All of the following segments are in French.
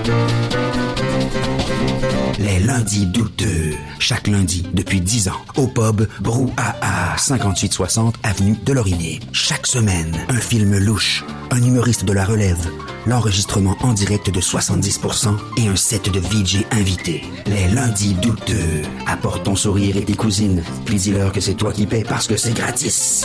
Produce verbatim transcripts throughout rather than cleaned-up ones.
Les lundis douteux. Chaque lundi, depuis dix ans, au pub Brouhaha, cinquante-huit soixante avenue de Lorimier. Chaque semaine, un film louche, un humoriste de la relève, l'enregistrement en direct de soixante-dix pour cent et un set de V J invités. Les lundis douteux. Apporte ton sourire et tes cousines, puis dis-leur que c'est toi qui paies parce que c'est gratis.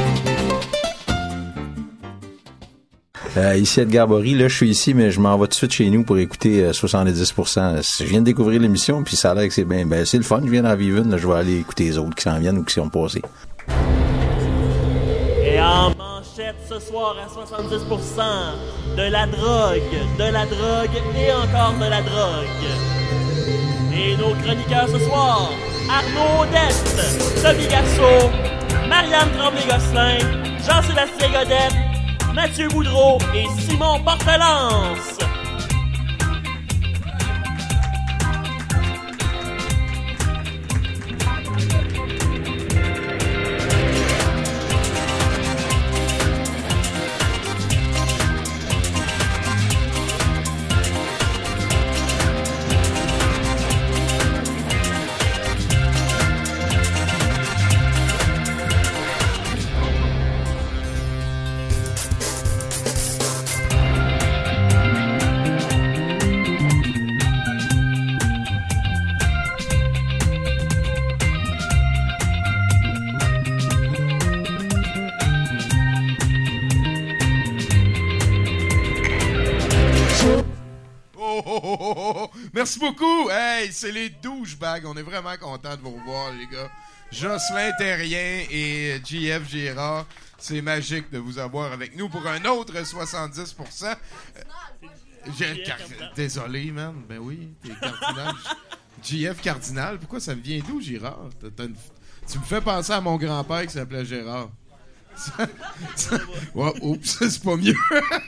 Euh, ici Edgar Bory, là je suis ici mais je m'en vais tout de suite chez nous pour écouter euh, soixante-dix pour cent. Je viens de découvrir l'émission puis ça a l'air que c'est bien, ben c'est le fun, je viens d'en vivre une, là, je vais aller écouter les autres qui s'en viennent ou qui sont passés. Et en manchette ce soir à soixante-dix pour cent, de la drogue, de la drogue et encore de la drogue. Et nos chroniqueurs ce soir, Arnaud Odette, Toby Garceau, Marianne Tremblay-Gosselin, Jean-Sébastien Godette, Mathieu Boudreau et Simon Portelance. Merci beaucoup! Hey, c'est les douchebags. On est vraiment contents de vous revoir, les gars. Jocelyn Terrien et J F Girard. C'est magique de vous avoir avec nous pour un autre soixante-dix pour cent. Euh, j'ai car... Désolé, man. Ben oui, t'es cardinal. J F Cardinal. Pourquoi ça me vient d'où, Girard? T'as, t'as une... Tu me fais penser à mon grand-père qui s'appelait Gérard. Ça, ça... Ouais, oups, c'est pas mieux.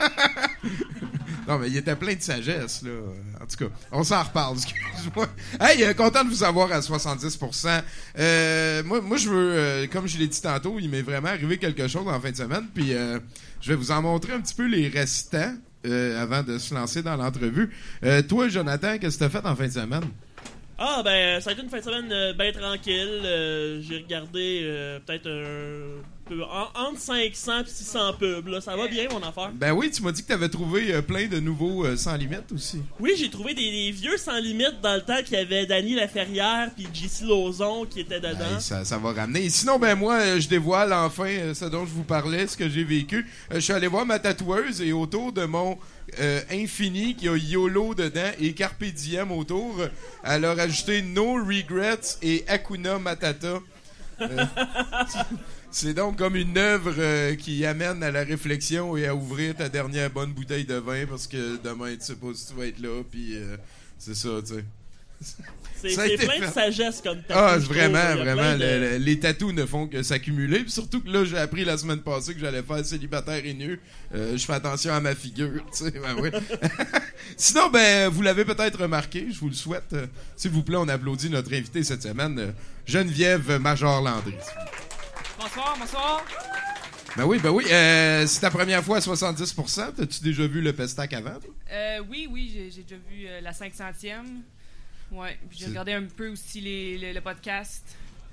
Non, mais il était plein de sagesse, là. En tout cas, on s'en reparle, excuse-moi. Hey, euh, content de vous avoir à soixante-dix pour cent. Euh, moi, moi, je veux, euh, comme je l'ai dit tantôt, il m'est vraiment arrivé quelque chose en fin de semaine, puis euh, je vais vous en montrer un petit peu les restants euh, avant de se lancer dans l'entrevue. Euh, toi, Jonathan, qu'est-ce que t'as fait en fin de semaine? Ah, ben, ça a été une fin de semaine euh, bien tranquille. Euh, j'ai regardé euh, peut-être un peu en, entre cinq cents et six cents pubs. Là. Ça va bien, mon affaire. Ben oui, tu m'as dit que tu avais trouvé euh, plein de nouveaux euh, Sans Limite aussi. Oui, j'ai trouvé des, des vieux Sans Limite dans le temps qu'il y avait Danny Laferrière puis J C Lauzon qui étaient dedans. Ben, ça, ça va ramener. Et sinon, ben moi, euh, je dévoile enfin euh, ce dont je vous parlais, ce que j'ai vécu. Euh, je suis allé voir ma tatoueuse et autour de mon euh, infini qui a YOLO dedans et Carpe Diem autour, elle a rajouté No Regrets et Hakuna Matata. Euh, c'est donc comme une œuvre euh, qui amène à la réflexion et à ouvrir ta dernière bonne bouteille de vin parce que demain tu sais pas si tu vas être là, puis euh, c'est ça, tu sais. C'est, c'est plein fait. de sagesse comme tatou. Ah, vraiment, vraiment. De... Le, le, les tatous ne font que s'accumuler. Puis surtout que là, j'ai appris la semaine passée que j'allais faire célibataire et nu. Euh, je fais attention à ma figure, tu sais. Ben oui. Sinon, ben, vous l'avez peut-être remarqué, je vous le souhaite. Euh, s'il vous plaît, on applaudit notre invité cette semaine, euh, Geneviève Major-Landry. Bonsoir, bonsoir. Ben oui, ben oui. Euh, c'est ta première fois à soixante-dix pour cent. T'as-tu déjà vu le Pestac avant, toi? Euh, oui, oui, j'ai, j'ai déjà vu euh, la cinq centième. Ouais, puis j'ai c'est... regardé un peu aussi les, les, le podcast.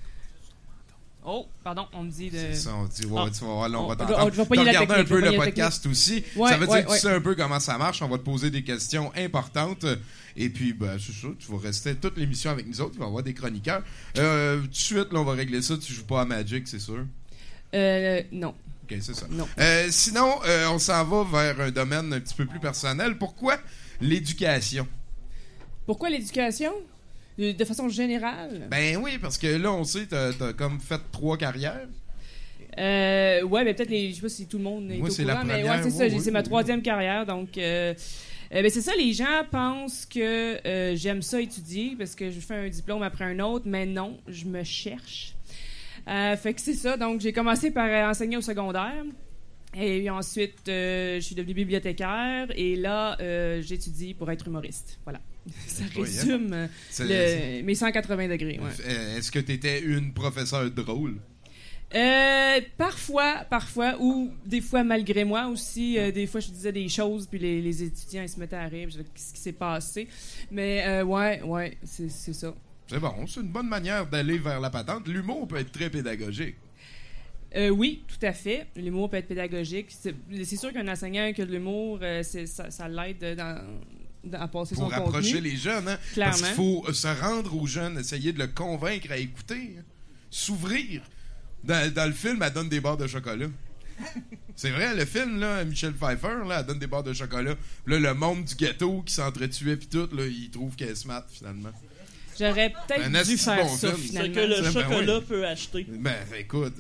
Oh, pardon, on me dit de... C'est ça, on dit, ouais, ah. tu vas voir, là, on, on va t'entendre. On, je vais pas y regarder un peu le podcast technique. aussi. Ouais, ça veut dire ouais, que ouais. tu sais un peu comment ça marche. On va te poser des questions importantes. Et puis, ben, c'est ça, tu vas rester toute l'émission avec nous autres. Il va y avoir des chroniqueurs. Euh, tout de suite, là, on va régler ça. Tu joues pas à Magic, c'est sûr? Euh, non. OK, c'est ça. Non. Euh, sinon, euh, on s'en va vers un domaine un petit peu plus personnel. Pourquoi l'éducation? Pourquoi l'éducation? De, de façon générale? Ben oui, parce que là, on sait, t'as, t'as comme fait trois carrières. Euh, ouais, mais peut-être, les, je sais pas si tout le monde est Moi, au c'est courant, la mais première, ouais, c'est oui, ça, oui, c'est oui, ma oui. troisième carrière, donc... Euh, euh, ben c'est ça, les gens pensent que euh, j'aime ça étudier parce que je fais un diplôme après un autre, mais non, je me cherche. Euh, fait que c'est ça, donc j'ai commencé par euh, enseigner au secondaire. Et puis ensuite, euh, je suis devenue bibliothécaire et là, euh, j'étudie pour être humoriste. Voilà. Ça résume euh, le, mes cent quatre-vingts degrés. Ouais. Est-ce que tu étais une professeure drôle? Euh, parfois, parfois, ou des fois malgré moi aussi. Euh, des fois, je disais des choses, puis les, les étudiants ils se mettaient à rire. Je disais, qu'est-ce qui s'est passé? Mais euh, ouais, ouais, c'est, c'est ça. C'est bon, c'est une bonne manière d'aller vers la patente. L'humour peut être très pédagogique. Euh, oui, tout à fait. L'humour peut être pédagogique. C'est, c'est sûr qu'un enseignant qui a de l'humour, euh, c'est, ça, ça l'aide dans, dans, à passer Pour son contenu. Pour rapprocher les jeunes, hein? Clairement. Parce qu'il faut se rendre aux jeunes, essayer de le convaincre à écouter, hein? S'ouvrir. Dans, dans le film, elle donne des barres de chocolat. C'est vrai, le film, là, Michelle Pfeiffer, là, elle donne des barres de chocolat. Là, le monde du ghetto qui s'entretuait pis tout, là, il trouve qu'elle est smart, finalement. J'aurais peut-être un dû faire bon ça, film. finalement. Ce que le Ben chocolat oui. peut acheter. Ben, écoute.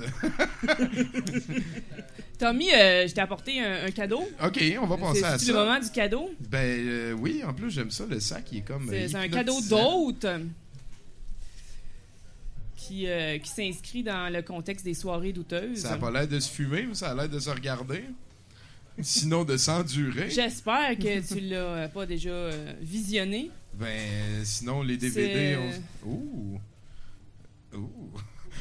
Tommy, euh, je t'ai apporté un, un cadeau. OK, on va passer c'est, à c'est ça. le moment du cadeau. Ben, euh, oui, en plus, j'aime ça, le sac, il est comme... C'est, euh, c'est un hypnotisant. cadeau d'hôte qui, euh, qui s'inscrit dans le contexte des soirées douteuses. Ça a pas l'air de se fumer ou ça a l'air de se regarder? Sinon, de s'endurer? J'espère que tu l'as euh, pas déjà euh, visionné. Ben, sinon, les D V D... C'est, On... Ouh! Ouh!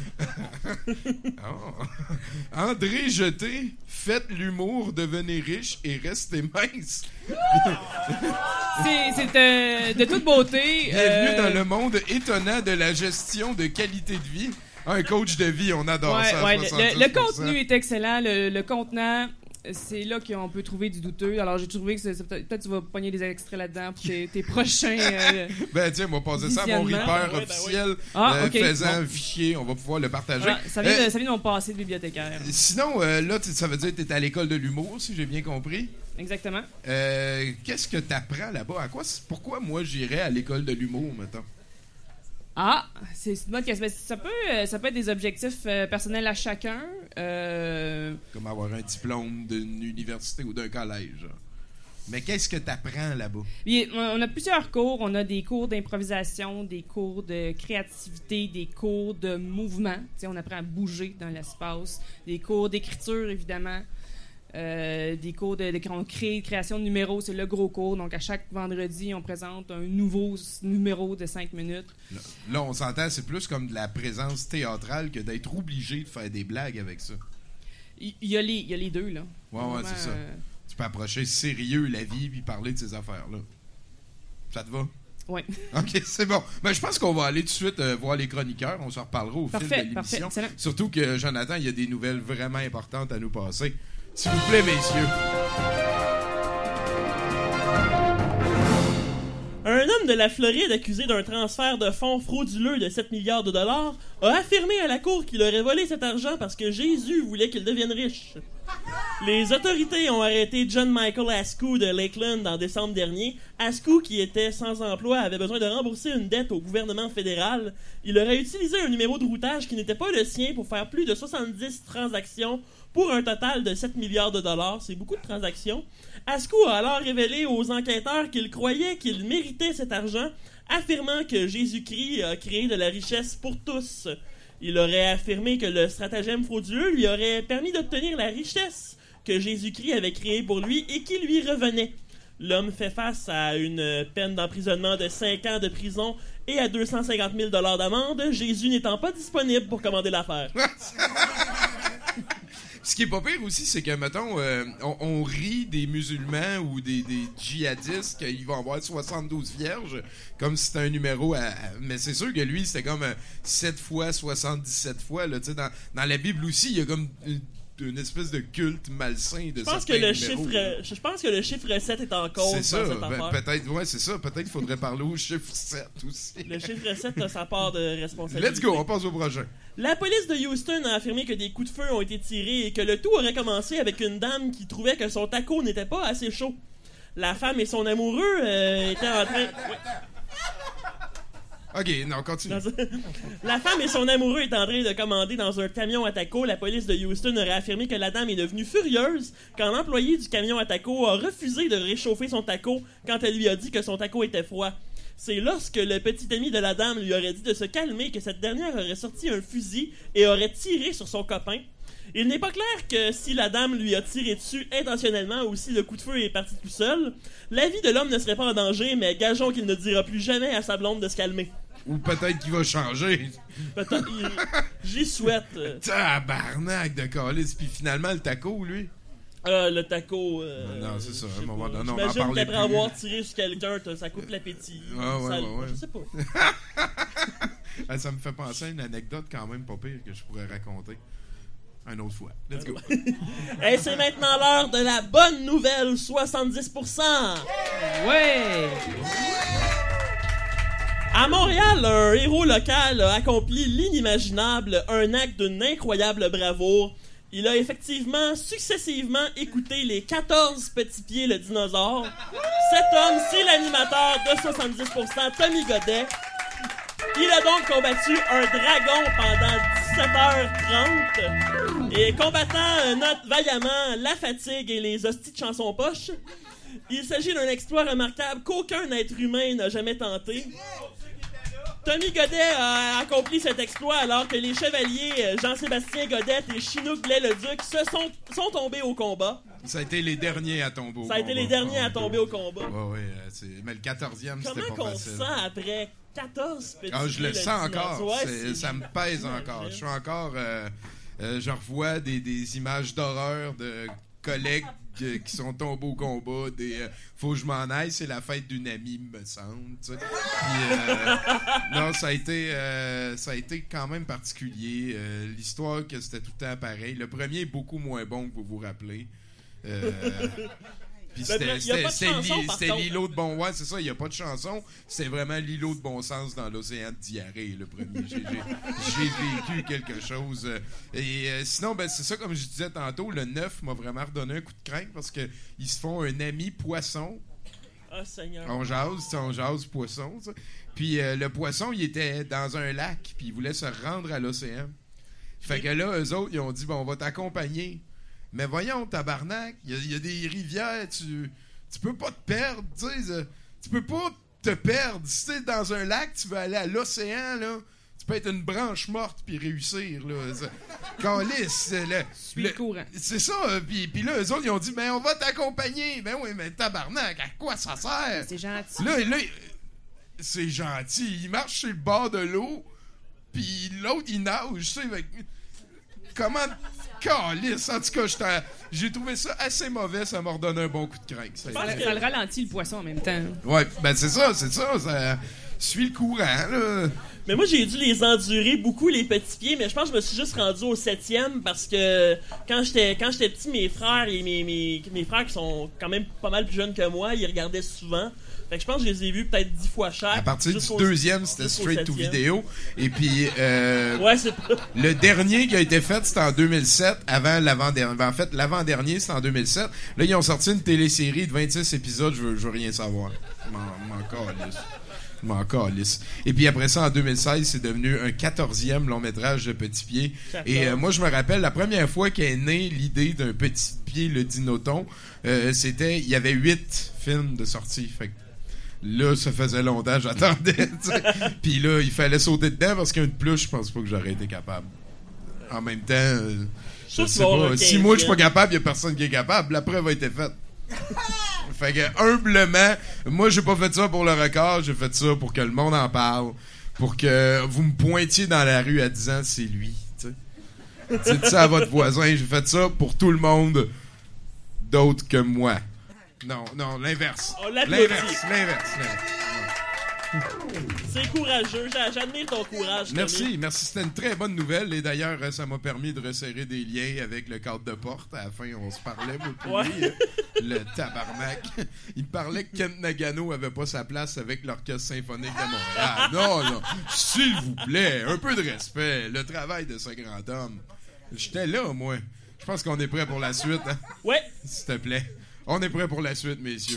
Oh. André Jeté, faites l'humour, devenez riche et restez mince. C'est, c'est euh, de toute beauté. Bienvenue euh, dans le monde étonnant de la gestion de qualité de vie. Un coach de vie, on adore ouais, ça. à ouais, le, soixante-dix le pour cent. contenu est excellent. Le, le contenant, c'est là qu'on peut trouver du douteux. Alors, j'ai trouvé que c'est, c'est peut-être, peut-être tu vas pogner des extraits là-dedans pour tes, tes prochains. Euh, Ben, tiens, on va passer ça à mon Visionnement. Reaper Ouais, ben officiel, Ah, euh, ok. faisant Bon. un fichier. On va pouvoir le partager. voilà, ça, vient Euh, de, ça vient de mon passé de bibliothécaire. Sinon, euh, là, tu- ça veut dire que tu es à l'école de l'humour, si j'ai bien compris. Exactement. Euh, qu'est-ce que tu apprends là-bas? À quoi, pourquoi moi j'irais à l'école de l'humour, mettons? Ah, c'est une bonne question. Ça peut, euh, ça peut être des objectifs euh, personnels à chacun. Euh, Comme avoir un diplôme d'une université ou d'un collège. Mais qu'est-ce que tu apprends là-bas? puis, on a plusieurs cours. On a des cours d'improvisation, des cours de créativité, des cours de mouvement. Tu sais, on apprend à bouger dans l'espace. Des cours d'écriture, évidemment. Euh, des cours de, de on crée, création de numéros, c'est le gros cours. Donc, à chaque vendredi, on présente un nouveau s- numéro de cinq minutes. Là, là, on s'entend, c'est plus comme de la présence théâtrale que d'être obligé de faire des blagues avec ça. Il y, y a les, il y a les deux, là. Ouais, ouais, Vraiment, c'est ça. euh, Tu peux approcher sérieux la vie puis parler de ces affaires-là. Ça te va? ouais. OK, c'est bon. Ben, je pense qu'on va aller tout de suite euh, voir les chroniqueurs. On s'en reparlera au Parfait, fil de parfait, l'émission. excellent. Surtout que, Jonathan, il y a des nouvelles vraiment importantes à nous passer. S'il vous plaît, messieurs. Un homme de la Floride accusé d'un transfert de fonds frauduleux de sept milliards de dollars a affirmé à la cour qu'il aurait volé cet argent parce que Jésus voulait qu'il devienne riche. Les autorités ont arrêté John Michael Askew de Lakeland en décembre dernier. Askew, qui était sans emploi, avait besoin de rembourser une dette au gouvernement fédéral. Il aurait utilisé un numéro de routage qui n'était pas le sien pour faire plus de soixante-dix transactions pour un total de sept milliards de dollars. C'est beaucoup de transactions. Askew a alors révélé aux enquêteurs qu'il croyait qu'il méritait cet argent, affirmant que Jésus-Christ a créé de la richesse pour tous. Il aurait affirmé que le stratagème frauduleux lui aurait permis d'obtenir la richesse que Jésus-Christ avait créée pour lui et qui lui revenait. L'homme fait face à une peine d'emprisonnement de cinq ans de prison et à deux cent cinquante mille dollars d'amende, Jésus n'étant pas disponible pour commander l'affaire. Ce qui est pas pire aussi, c'est que, mettons, euh, on, on rit des musulmans ou des, des djihadistes qu'ils vont avoir soixante-douze vierges, comme si c'était un numéro à... à- mais c'est sûr que lui, c'était comme euh, sept fois, soixante-dix-sept fois. Là, tu sais, dans, dans la Bible aussi, il y a comme une, une espèce de culte malsain de Je pense que certains le numéros, chiffre, là. je pense que le chiffre sept est en cause C'est ça, dans cette ben, affaire. peut-être, ouais, c'est ça. Peut-être qu'il faudrait parler au chiffre sept aussi. Le chiffre sept a sa part de responsabilité. Let's go, on passe au prochain. La police de Houston a affirmé que des coups de feu ont été tirés et que le tout aurait commencé avec une dame qui trouvait que son taco n'était pas assez chaud. La femme et son amoureux euh, étaient en train... OK, non, continue. Dans un- La femme et son amoureux étaient en train de commander dans un camion à taco. La police de Houston aurait affirmé que la dame est devenue furieuse quand l'employé du camion à taco a refusé de réchauffer son taco quand elle lui a dit que son taco était froid. C'est lorsque le petit ami de la dame lui aurait dit de se calmer que cette dernière aurait sorti un fusil et aurait tiré sur son copain. Il n'est pas clair que si la dame lui a tiré dessus intentionnellement ou si le coup de feu est parti tout seul. La vie de l'homme ne serait pas en danger, mais gageons qu'il ne dira plus jamais à sa blonde de se calmer. Ou peut-être qu'il va changer. Peut-être, il- j'y souhaite. euh, Tabarnak de calice. Puis finalement, le taco, lui. euh, le taco. euh, Non, c'est ça, à je un sais moment pas. donné, on en J'imagine parlait qu'après plus. avoir tiré sur quelqu'un, t'as- ça coupe l'appétit. Ouais, ouais, Ça- ouais, ouais. Je sais pas. Ah, ça me fait penser à une anecdote quand même pas pire que je pourrais raconter. Une autre fois. Let's go. Et c'est maintenant l'heure de la bonne nouvelle soixante-dix pour cent. Ouais! À Montréal, un héros local a accompli l'inimaginable, un acte d'une incroyable bravoure. Il a effectivement successivement écouté les quatorze Petits Pieds le dinosaure. Cet homme, c'est l'animateur de soixante-dix pour cent, Tommy Godet. Il a donc combattu un dragon pendant dix-sept heures trente et combattant euh, note vaillamment la fatigue et les hosties de chansons poches. Il s'agit d'un exploit remarquable qu'aucun être humain n'a jamais tenté. Tommy Godet a accompli cet exploit alors que les chevaliers euh, Jean-Sébastien Godet et Chinook Blais-le-Duc se sont, sont tombés au combat. Ça a été les derniers à tomber au Ça a été combat. les derniers à Ah, tomber au combat. Ouais, ouais, euh, c'est... mais le quatorzième, c'était Comment pas qu'on se facile. sent après quatorze petits Ah, je le pieds, sens dinosaure? encore. Ouais, C'est- c'est- ça me pèse encore. Je suis encore. Euh, euh, je revois des, des images d'horreur de collègues euh, qui sont tombés au combat. Des euh, faut que je m'en aille, c'est la fête d'une amie, me semble. Tu sais. Puis, euh, non, ça a été, euh, ça a été quand même particulier. Euh, l'histoire que c'était tout le temps pareil. Le premier est beaucoup moins bon que vous vous rappelez. Euh, Puis Ben, c'était, bref, y a c'était, pas de c'était chanson, li- par c'était contre. l'îlot de bon ouais, c'est ça, il n'y a pas de chanson. C'était vraiment l'îlot de bon sens dans l'océan de diarrhée, le premier. J'ai, j'ai, j'ai vécu quelque chose. euh, Et euh, sinon, ben, c'est ça, comme je disais tantôt, le neuf m'a vraiment redonné un coup de crainte parce qu'ils se font un ami poisson. Ah, Seigneur. On jase, tu sais, on jase poisson. tu sais. Puis euh, le poisson, il était dans un lac, puis il voulait se rendre à l'océan. Fait que là, eux autres, ils ont dit, bon, on va t'accompagner. Mais voyons, tabarnak, il y, a- il y a des rivières, tu, tu peux pas te perdre, tu sais. euh, Tu peux pas te perdre. Si t'es dans un lac, tu veux aller à l'océan, là, tu peux être une branche morte puis réussir, là. C'est- Calisse, le- Suis le- le courant. C'est ça, euh, puis, puis là, eux autres, ils ont dit, ben, on va t'accompagner. Ben oui, mais tabarnak, à quoi ça sert? C'est gentil. Là, là, c'est gentil. Il marche sur le bord de l'eau, puis l'autre, il nage, tu sais, avec... Comment... Calisse! En tout cas, j'étais- j'ai trouvé ça assez mauvais, ça m'a redonné un bon coup de crainte. Ça a Ça, été- ça le ralentit, le poisson, en même temps. Ouais, ben c'est ça, c'est ça, ça suit le courant, là. Mais moi, j'ai dû les endurer beaucoup, les petits pieds, mais je pense que je me suis juste rendu au septième parce que quand j'étais quand j'étais petit, mes frères et mes, mes, mes frères qui sont quand même pas mal plus jeunes que moi, ils regardaient souvent. Fait que je pense que je les ai vus peut-être dix fois chaque. À partir jusqu'au- du deuxième, c'était jusqu'au straight to septième. vidéo. Et puis, euh, Ouais, c'est pas... le dernier qui a été fait, c'était en deux mille sept, avant l'avant-dernier. En fait, l'avant-dernier, c'était en deux mille sept. Là, ils ont sorti une télésérie de vingt-six épisodes, je veux, je veux rien savoir. Je m'en, m'en calisse. Je m'en calisse. Et puis après ça, en deux mille seize, c'est devenu un quatorzième long métrage de Petit Pied. Et euh, moi, je me rappelle, la première fois qu'est née l'idée d'un Petit Pied, le dinoton, euh, c'était, il y avait huit films de sortie. Fait que là, ça faisait longtemps, j'attendais. tu sais. Puis là, il fallait sauter dedans parce qu'un de plus, je pense pas que j'aurais été capable. En même temps, euh, je Sûr sais qu'il va y avoir pas. un Si moi, je suis pas quinzième. capable, il y a personne qui est capable. La preuve a été faite. Fait que, humblement, moi, j'ai pas fait ça pour le record, j'ai fait ça pour que le monde en parle. Pour que vous me pointiez dans la rue en disant c'est lui. Tu sais. Dites ça à votre voisin. J'ai fait ça pour tout le monde d'autre que moi. Non, non, l'inverse. On l'applaudit. L'inverse, l'inverse, l'inverse. C'est courageux. J'a- J'admire ton courage, Tommy. Merci, merci. C'était une très bonne nouvelle. Et d'ailleurs, euh, ça m'a permis de resserrer des liens avec le cadre de porte. À la fin, on se parlait, moi, puis Ouais. lui, euh, le tabarnak. Il me parlait que Kent Nagano avait pas sa place avec l'Orchestre symphonique de Montréal. Non, non. S'il vous plaît, un peu de respect. Le travail de ce grand homme. J'étais là, moi. Je pense qu'on est prêt pour la suite, hein? Ouais. S'il te plaît. On est prêt pour la suite, messieurs.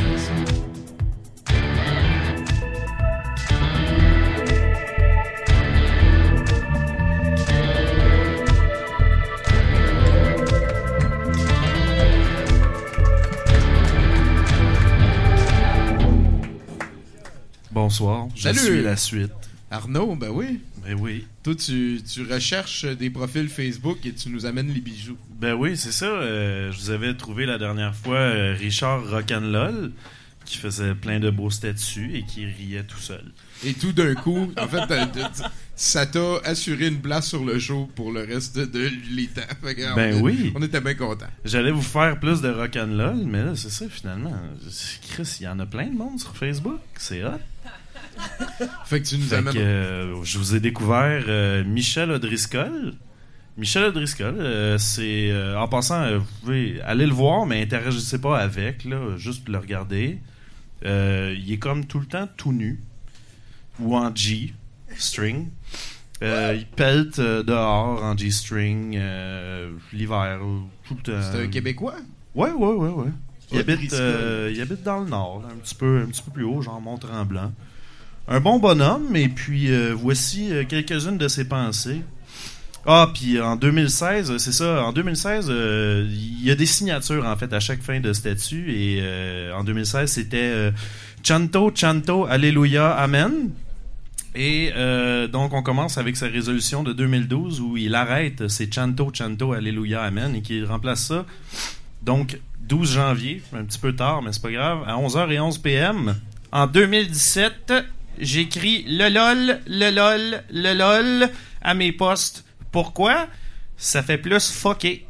Bonsoir, je Salut. suis la suite. Arnaud, ben oui. Ben oui. Toi, tu, tu recherches des profils Facebook et tu nous amènes les bijoux. Ben oui, c'est ça. euh, je vous avais trouvé la dernière fois euh, Richard Rock'n'Lol, qui faisait plein de beaux statuts et qui riait tout seul. Et tout d'un coup, en fait, t'as- t'as- ça t'a assuré une place sur le show pour le reste de, de les temps. Fait que, Ben on, oui. On était bien contents. J'allais vous faire plus de rock'n'roll, mais là, c'est ça, finalement. Chris, il y en a plein de monde sur Facebook. C'est hot. Fait que tu nous Fait amènes... que, euh, je vous ai découvert euh, Michel O'Driscoll. Michel O'Driscoll, euh, c'est... euh, en passant, euh, vous pouvez aller le voir, mais interagissez pas avec, là, juste pour le regarder. Euh, il est comme tout le temps tout nu. Ou en G-string. Euh, il pète euh, dehors en G-string euh, l'hiver, tout le temps. C'est un Québécois? Ouais, ouais, ouais, ouais. Il habite, O'Driscoll. euh, il habite dans le nord, là, un petit peu, un petit peu plus haut, genre Mont-Tremblant. Un bon bonhomme, et puis euh, voici euh, quelques-unes de ses pensées. Ah, puis en deux mille seize, c'est ça, en deux mille seize, euh, il y a des signatures, en fait, à chaque fin de statut, et euh, en deux mille seize, c'était euh, Chanto, Chanto, Alléluia, Amen. Et euh, donc, on commence avec sa résolution de deux mille douze, où il arrête, c'est Chanto, Chanto, Alléluia, Amen, et qu'il remplace ça, donc, douze janvier, un petit peu tard, mais c'est pas grave, à onze heures onze p.m. En deux mille dix-sept, j'écris le lol, le lol, le lol à mes posts. Pourquoi? Ça fait plus fucké.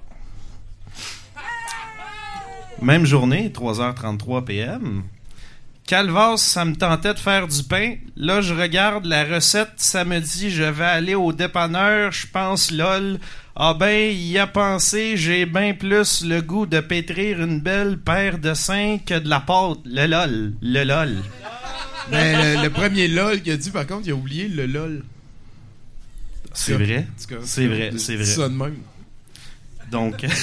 Même journée, trois heures trente-trois p.m. Calvas, ça me tentait de faire du pain. Là, je regarde la recette, ça me dit je vais aller au dépanneur, je pense lol. Ah ben, y a pensé, j'ai bien plus le goût de pétrir une belle paire de seins que de la pâte. Le lol, le lol. Ben, le, le premier LOL qu'il a dit, par contre, il a oublié le LOL. C'est vrai, En tout cas, c'est vrai, c'est vrai. ça de même. Donc, J'ai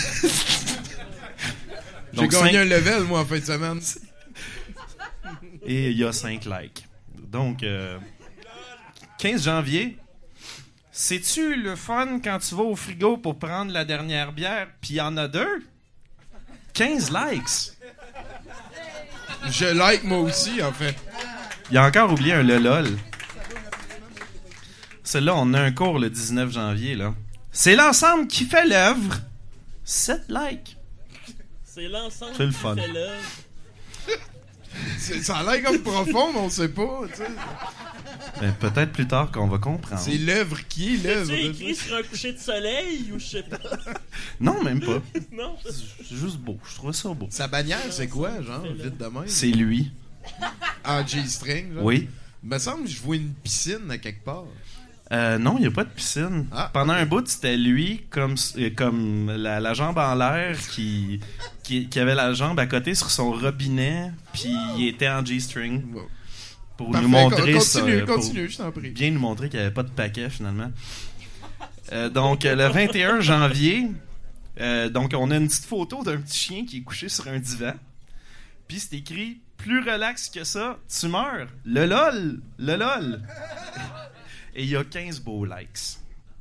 donc gagné cinq- un level, moi, en fin de semaine. et il y a cinq likes. Donc, euh, quinze janvier. C'est-tu le fun quand tu vas au frigo pour prendre la dernière bière, puis il y en a deux? quinze likes. Je like, moi aussi, en fait. Il a encore oublié un le lol. Celle-là, on a un cours le dix-neuf janvier, là. C'est l'ensemble qui fait l'œuvre. sept likes. C'est l'ensemble C'est le qui fun. fait l'œuvre. C'est- Ça a l'air comme profond, mais on sait pas, tu sais. Ben, peut-être plus tard qu'on va comprendre. C'est l'œuvre qui est l'œuvre. Tu écrit sur un coucher de soleil ou je sais pas. Non, même pas. Non. C'est juste beau. Je trouvais ça beau. Sa bannière, c'est quoi, genre, vite de même? C'est lui. En G-string, genre? Oui. Il me semble que je vois une piscine à quelque part. Euh, non, il n'y a pas de piscine. Ah, Pendant ok. un bout, c'était lui, comme, euh, comme la, la jambe en l'air, qui, qui, qui avait la jambe à côté sur son robinet, puis il était en G-string. Bon. Pour Parfait, nous montrer con- ça. Continue, pour continue, je t'en prie. bien nous montrer qu'il n'y avait pas de paquet, finalement. Euh, donc, euh, le vingt et un janvier, euh, donc on a une petite photo d'un petit chien qui est couché sur un divan. Puis c'est écrit « Plus relax que ça, tu meurs. Le lol, le lol. » Et il y a quinze beaux likes.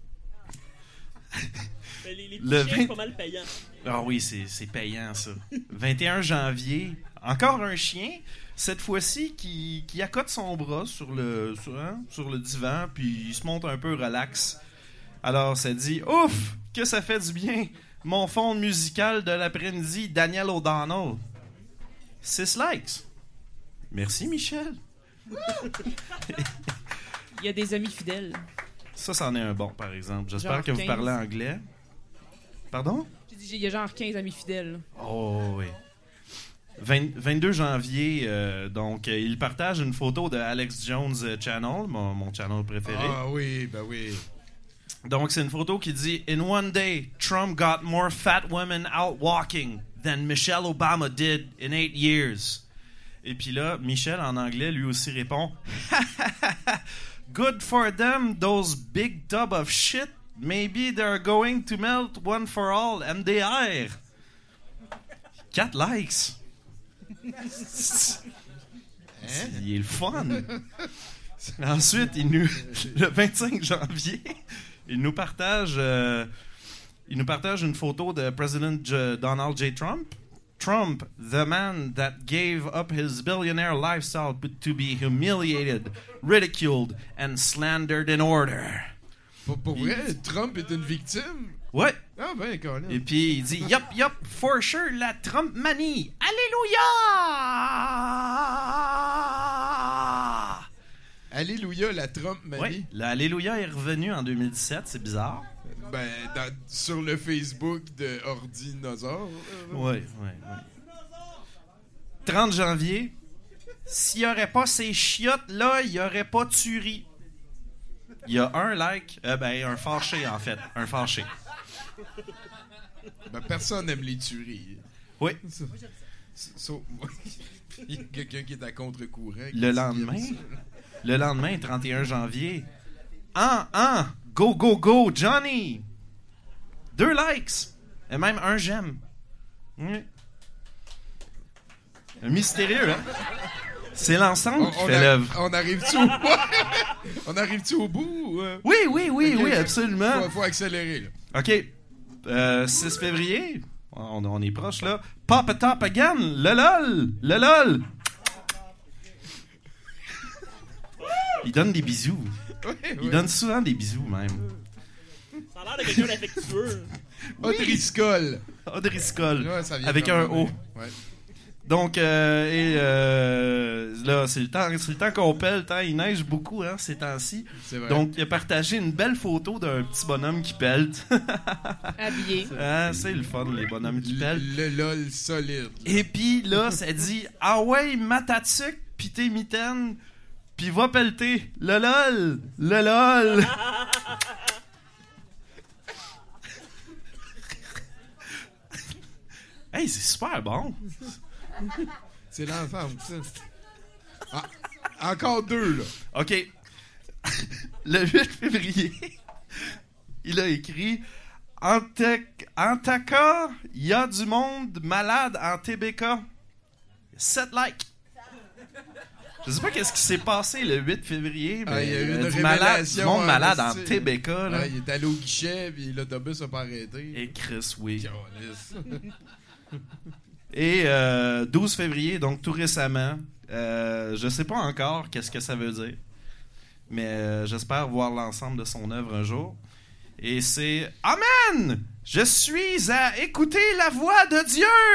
Mais les, les Le petits chiens, vingt- c'est pas mal payant. Ah oui, c'est, c'est payant, ça. vingt et un janvier, encore un chien, cette fois-ci qui, qui accote son bras sur le, sur, hein, sur le divan, puis il se monte un peu relax. Alors, ça dit « Ouf, que ça fait du bien! Mon fond musical de l'après-midi, Daniel O'Donnell. » six likes. Merci, Michel. Il y a des amis fidèles. Ça, c'en est un bon, par exemple. J'espère Genre que vous quinze. parlez anglais. Pardon? J'ai dit, il y a genre quinze amis fidèles. Oh oui. vingt vingt-deux janvier, euh, donc, euh, il partage une photo de Alex Jones euh, Channel, mon, mon channel préféré. Ah oui, ben oui. Donc, c'est une photo qui dit « In one day, Trump got more fat women out walking than Michelle Obama did in eight years. » Et puis là, Michel, en anglais, lui aussi répond « Good for them, those big tub of shit. Maybe they're going to melt one for all, M D R. » Quatre likes. Hein? Il est le fun. Ensuite, il nous, le vingt-cinq janvier, il nous partage, euh, il nous partage une photo de President J- Donald J. Trump. Trump, the man that gave up his billionaire lifestyle to be humiliated, ridiculed, and slandered in order. Pour, pour vrai, Trump est une victime? Ouais, Ah ben, Colin. Et puis, il dit, yup, yup, for sure, la Trump manie. Alléluia! Alléluia, la Trump manie. Oui, l'Alléluia est revenu en deux mille dix-sept, c'est bizarre. Ben, dans, sur le Facebook de Ordinosaure. Oui, oui, oui. trente janvier, s'il n'y aurait pas ces chiottes-là, il n'y aurait pas de tuerie. Il y a un like, euh, ben, un fâché, en fait. Un fâché. Ben, personne n'aime les tueries. Oui. So, so, il y a quelqu'un qui est à contre-courant. Le lendemain, le lendemain, trente et un janvier, ah, ah, go, go, go, Johnny! Deux likes! Et même un j'aime. Oui. Mystérieux, hein? C'est l'ensemble on, qui on fait a, l'œuvre. On arrive-tu au bout? On arrive-tu au bout? Euh? Oui, oui, oui, Okay. oui, absolument. Faut, faut accélérer, là. OK. Euh, six février, on, on est proche, là. Pop a top again! Le lol! Le lol! Il donne des bisous. Oui, Il oui. donne souvent des bisous, même. Ça a l'air de quelqu'un d'affectueux. Audriscoll. Audriscoll. Ouais, ça vient Avec de un mon O. nom. Ouais. Donc, euh, et euh, là, c'est le temps, c'est le temps qu'on pèle, le temps, il neige beaucoup, hein, ces temps-ci. C'est vrai. Donc, il a partagé une belle photo d'un petit bonhomme qui pèle. Habillé. Ah, c'est le fun, les bonhommes qui pèlent. Le, le lol solide. Et puis, là, ça dit « Ah ouais, matatuk, pis tes mitaines, pis va pelleter. Le lol, le lol. » Hey, c'est super bon. C'est l'ensemble, ça. Ah, encore deux, là. OK. Le huit février, il a écrit en, te- en Taka, il y a du monde malade en T B K. sept likes. Je sais pas qu'est-ce qui s'est passé le huit février, mais Ah, il y a eu euh, une du, malade, du révélation monde en malade en esti. T B K. Là. Ouais, il est allé au guichet, puis l'autobus a pas arrêté. Et Chris, oui. Câlisse. Et euh, douze février, donc tout récemment, euh, je sais pas encore qu'est-ce que ça veut dire, mais euh, j'espère voir l'ensemble de son œuvre un jour. Et c'est « Amen! Je suis à écouter la voix de Dieu! »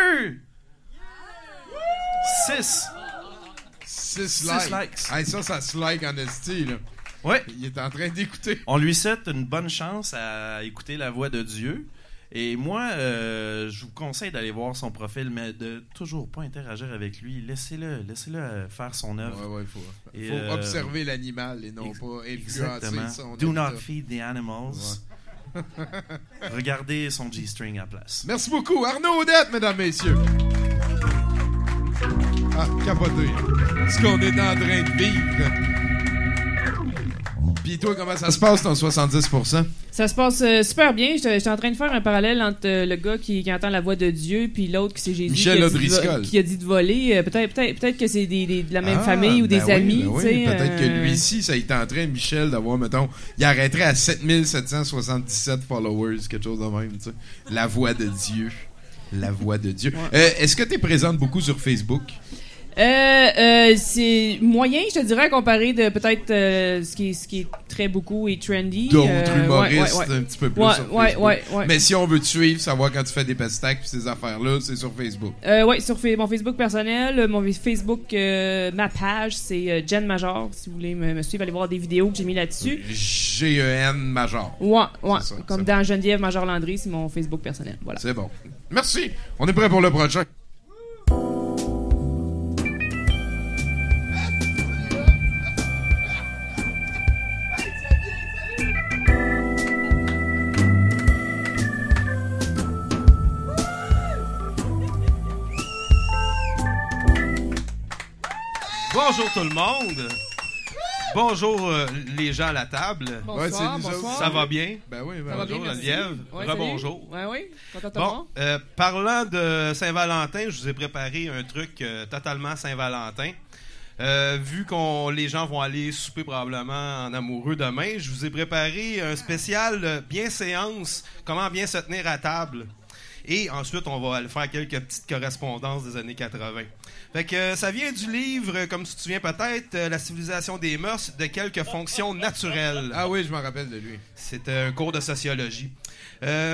Six. Six Six likes. likes. Hey, ça, ça se like en esti, là. Ouais. Il est en train d'écouter. On lui souhaite une bonne chance à écouter la voix de Dieu. Et moi, euh, je vous conseille d'aller voir son profil, mais de toujours pas interagir avec lui. Laissez-le, laissez-le euh, faire son œuvre. Ouais, ouais, faut, Et, faut euh, observer l'animal et non ex- pas Exactement. influencer son Do not habitat. feed the animals. Regardez son G-string à place. Merci beaucoup. Arnaud Odette, mesdames, messieurs. Ah, capoté. Ce qu'on est en train de vivre. Pis toi, comment ça se passe, ton soixante-dix pour cent? Ça se passe euh, super bien. J'étais j'étais en train de faire un parallèle entre euh, le gars qui, qui entend la voix de Dieu puis l'autre qui c'est Jésus Michel qui, a dit de vo- Audriscoll. qui a dit de voler. Euh, peut-être peut-être peut-être que c'est des, des- de la même Ah, famille ou des ben oui, amis. ben oui. tu sais, Peut-être que euh, lui ici, ça est en train, Michel, d'avoir, mettons, il arrêterait à sept mille sept cent soixante-dix-sept followers, quelque chose de même, tu sais. La voix de Dieu. La voix de Dieu. Euh, est-ce que tu es présente beaucoup sur Facebook? Euh, euh, c'est moyen, je te dirais, comparé de peut-être euh, ce qui est ce qui est très beaucoup et trendy. D'autres Euh, humoristes, ouais, ouais, ouais. un petit peu plus Ouais, sur ouais, Facebook. ouais, ouais. Mais si on veut te suivre, savoir quand tu fais des pastèques puis ces affaires-là, c'est sur Facebook. Euh, ouais, sur fa- mon Facebook personnel, euh, mon Facebook, euh, ma page, c'est euh, Jen Major. Si vous voulez me, me suivre, allez voir des vidéos que j'ai mis là-dessus. G E N Major. Ouais, ouais. C'est ça, Comme c'est dans Geneviève Major Landry, c'est mon Facebook personnel. Voilà. C'est bon. Merci. On est prêt pour le prochain. Bonjour tout le monde. Bonjour euh, les gens à la table. Bonsoir, Ouais, c'est nous bonsoir. autres. Ça va bien? Ben oui, ben Ça va oui. bien, Bonjour, merci. Geneviève. Ouais, Rebonjour. salut. Ouais, oui. Content de te Bon, voir. euh, parlant de Saint-Valentin, je vous ai préparé un truc euh, totalement Saint-Valentin. Euh, vu qu'on les gens vont aller souper probablement en amoureux demain, je vous ai préparé un spécial euh, bien séance, comment bien se tenir à table. Et ensuite, on va aller faire quelques petites correspondances des années quatre-vingt. Fait que euh, ça vient du livre, euh, comme tu te souviens peut-être, euh, La civilisation des mœurs de quelques fonctions naturelles. Ah oui, je m'en rappelle de lui. C'était un cours de sociologie. Euh,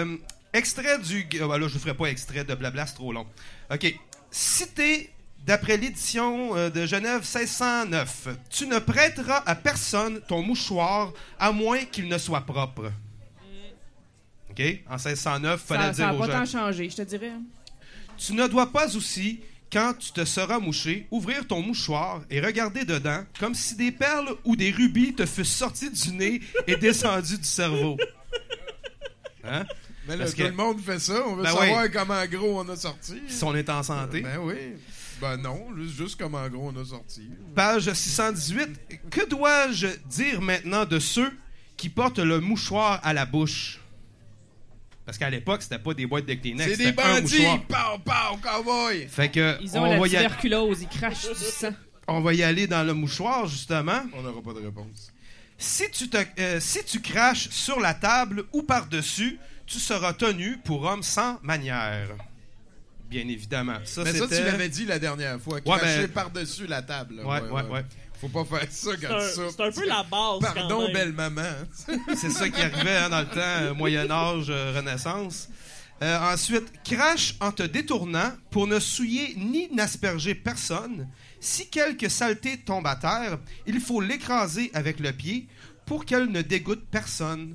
Extrait du... Ah, ben là, je ne ferai pas extrait de blabla, c'est trop long. OK. Cité d'après l'édition euh, de Genève seize cent neuf. Tu ne prêteras à personne ton mouchoir à moins qu'il ne soit propre. OK? En seize cent neuf, il fallait Ça, dire ça aux va pas gens. tant changer, je te dirais. Tu ne dois pas aussi, quand tu te seras mouché, ouvrir ton mouchoir et regarder dedans comme si des perles ou des rubis te fussent sortis du nez et descendus du cerveau. Hein? Mais là, Parce tout que- le monde fait ça. On veut Ben savoir oui. comment gros on a sorti. Si on est en santé. Ben oui. Ben non, juste, juste comment gros on a sorti. Page six cent dix-huit. Que dois-je dire maintenant de ceux qui portent le mouchoir à la bouche? Parce qu'à l'époque, c'était pas des boîtes de Kleenex, C'est des c'était un bandits! mouchoir. Pow, pow, cowboy! Fait que Ils ont on la va, y aller, tuberculose, ils crachent du sang. on va y aller dans le mouchoir, justement. On n'aura pas de réponse. Si tu, te, euh, si tu craches sur la table ou par-dessus, tu seras tenu pour homme sans manière. Bien évidemment. Ça, Mais ça, tu c'était- l'avais dit la dernière fois. Ouais, Cracher ben- par-dessus la table. là. Ouais, ouais, ouais. Faut pas faire ça C'est quand un, ça. c'est un peu la base, quand Pardon, même. belle maman. C'est ça qui arrivait hein, dans le temps euh, Moyen-Âge, euh, Renaissance. Euh, ensuite, crache en te détournant pour ne souiller ni n'asperger personne. Si quelque saleté tombe à terre, il faut l'écraser avec le pied pour qu'elle ne dégoûte personne.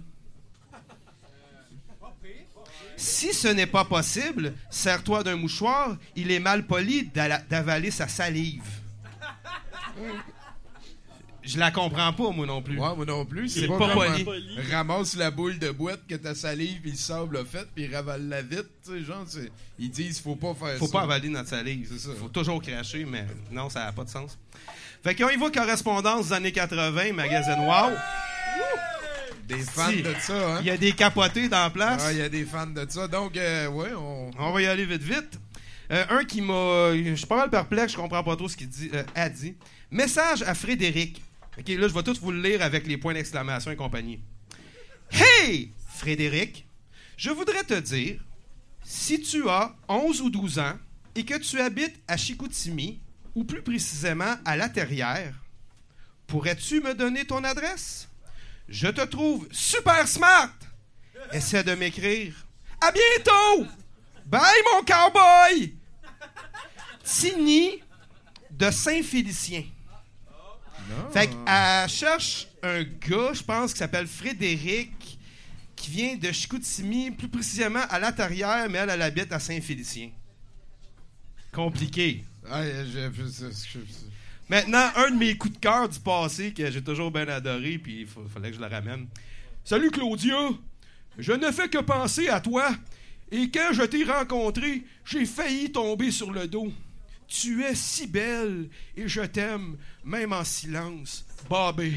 Si ce n'est pas possible, serre-toi d'un mouchoir, il est mal poli d'ala- d'avaler sa salive. Je la comprends pas, moi non plus. Ouais, moi non plus. C'est C'est pas, pas comme, poli. euh, ramasse la boule de boîte que ta salive et le sable a fait, puis ravale la vite. Tu sais, genre, c'est- ils disent faut pas faire Faut ça. pas avaler notre salive. C'est ça. Faut toujours cracher, mais non, ça n'a pas de sens. Fait qu'on y va correspondance des années quatre-vingts, magazine Wow. Des fans Si. de ça, hein? Il y a des capotés dans la place. Ah, il y a des fans de ça. Donc, euh, ouais, on. On va y aller vite, vite. Euh, un qui m'a... Je suis pas mal perplexe, je comprends pas trop ce qu'il dit, euh, a dit. Message à Frédéric. OK, là, je vais tout vous le lire avec les points d'exclamation et compagnie. Hey, Frédéric, je voudrais te dire, si tu as onze ou douze ans et que tu habites à Chicoutimi, ou plus précisément à La Terrière, pourrais-tu me donner ton adresse? Je te trouve super smart. Essaie de m'écrire. À bientôt! Bye, mon cowboy! Tini de Saint-Félicien. Fait qu'elle cherche un gars, je pense, qui s'appelle Frédéric, qui vient de Chicoutimi, plus précisément à La Terrière, mais elle, elle habite à Saint-Félicien. Compliqué. Ah, je- je- je- je- Maintenant, un de mes coups de cœur du passé que j'ai toujours bien adoré, puis il fa- fallait que je le ramène. Salut Claudia, je ne fais que penser à toi. Et quand je t'ai rencontré, j'ai failli tomber sur le dos. Tu es si belle et je t'aime, même en silence. Bobby.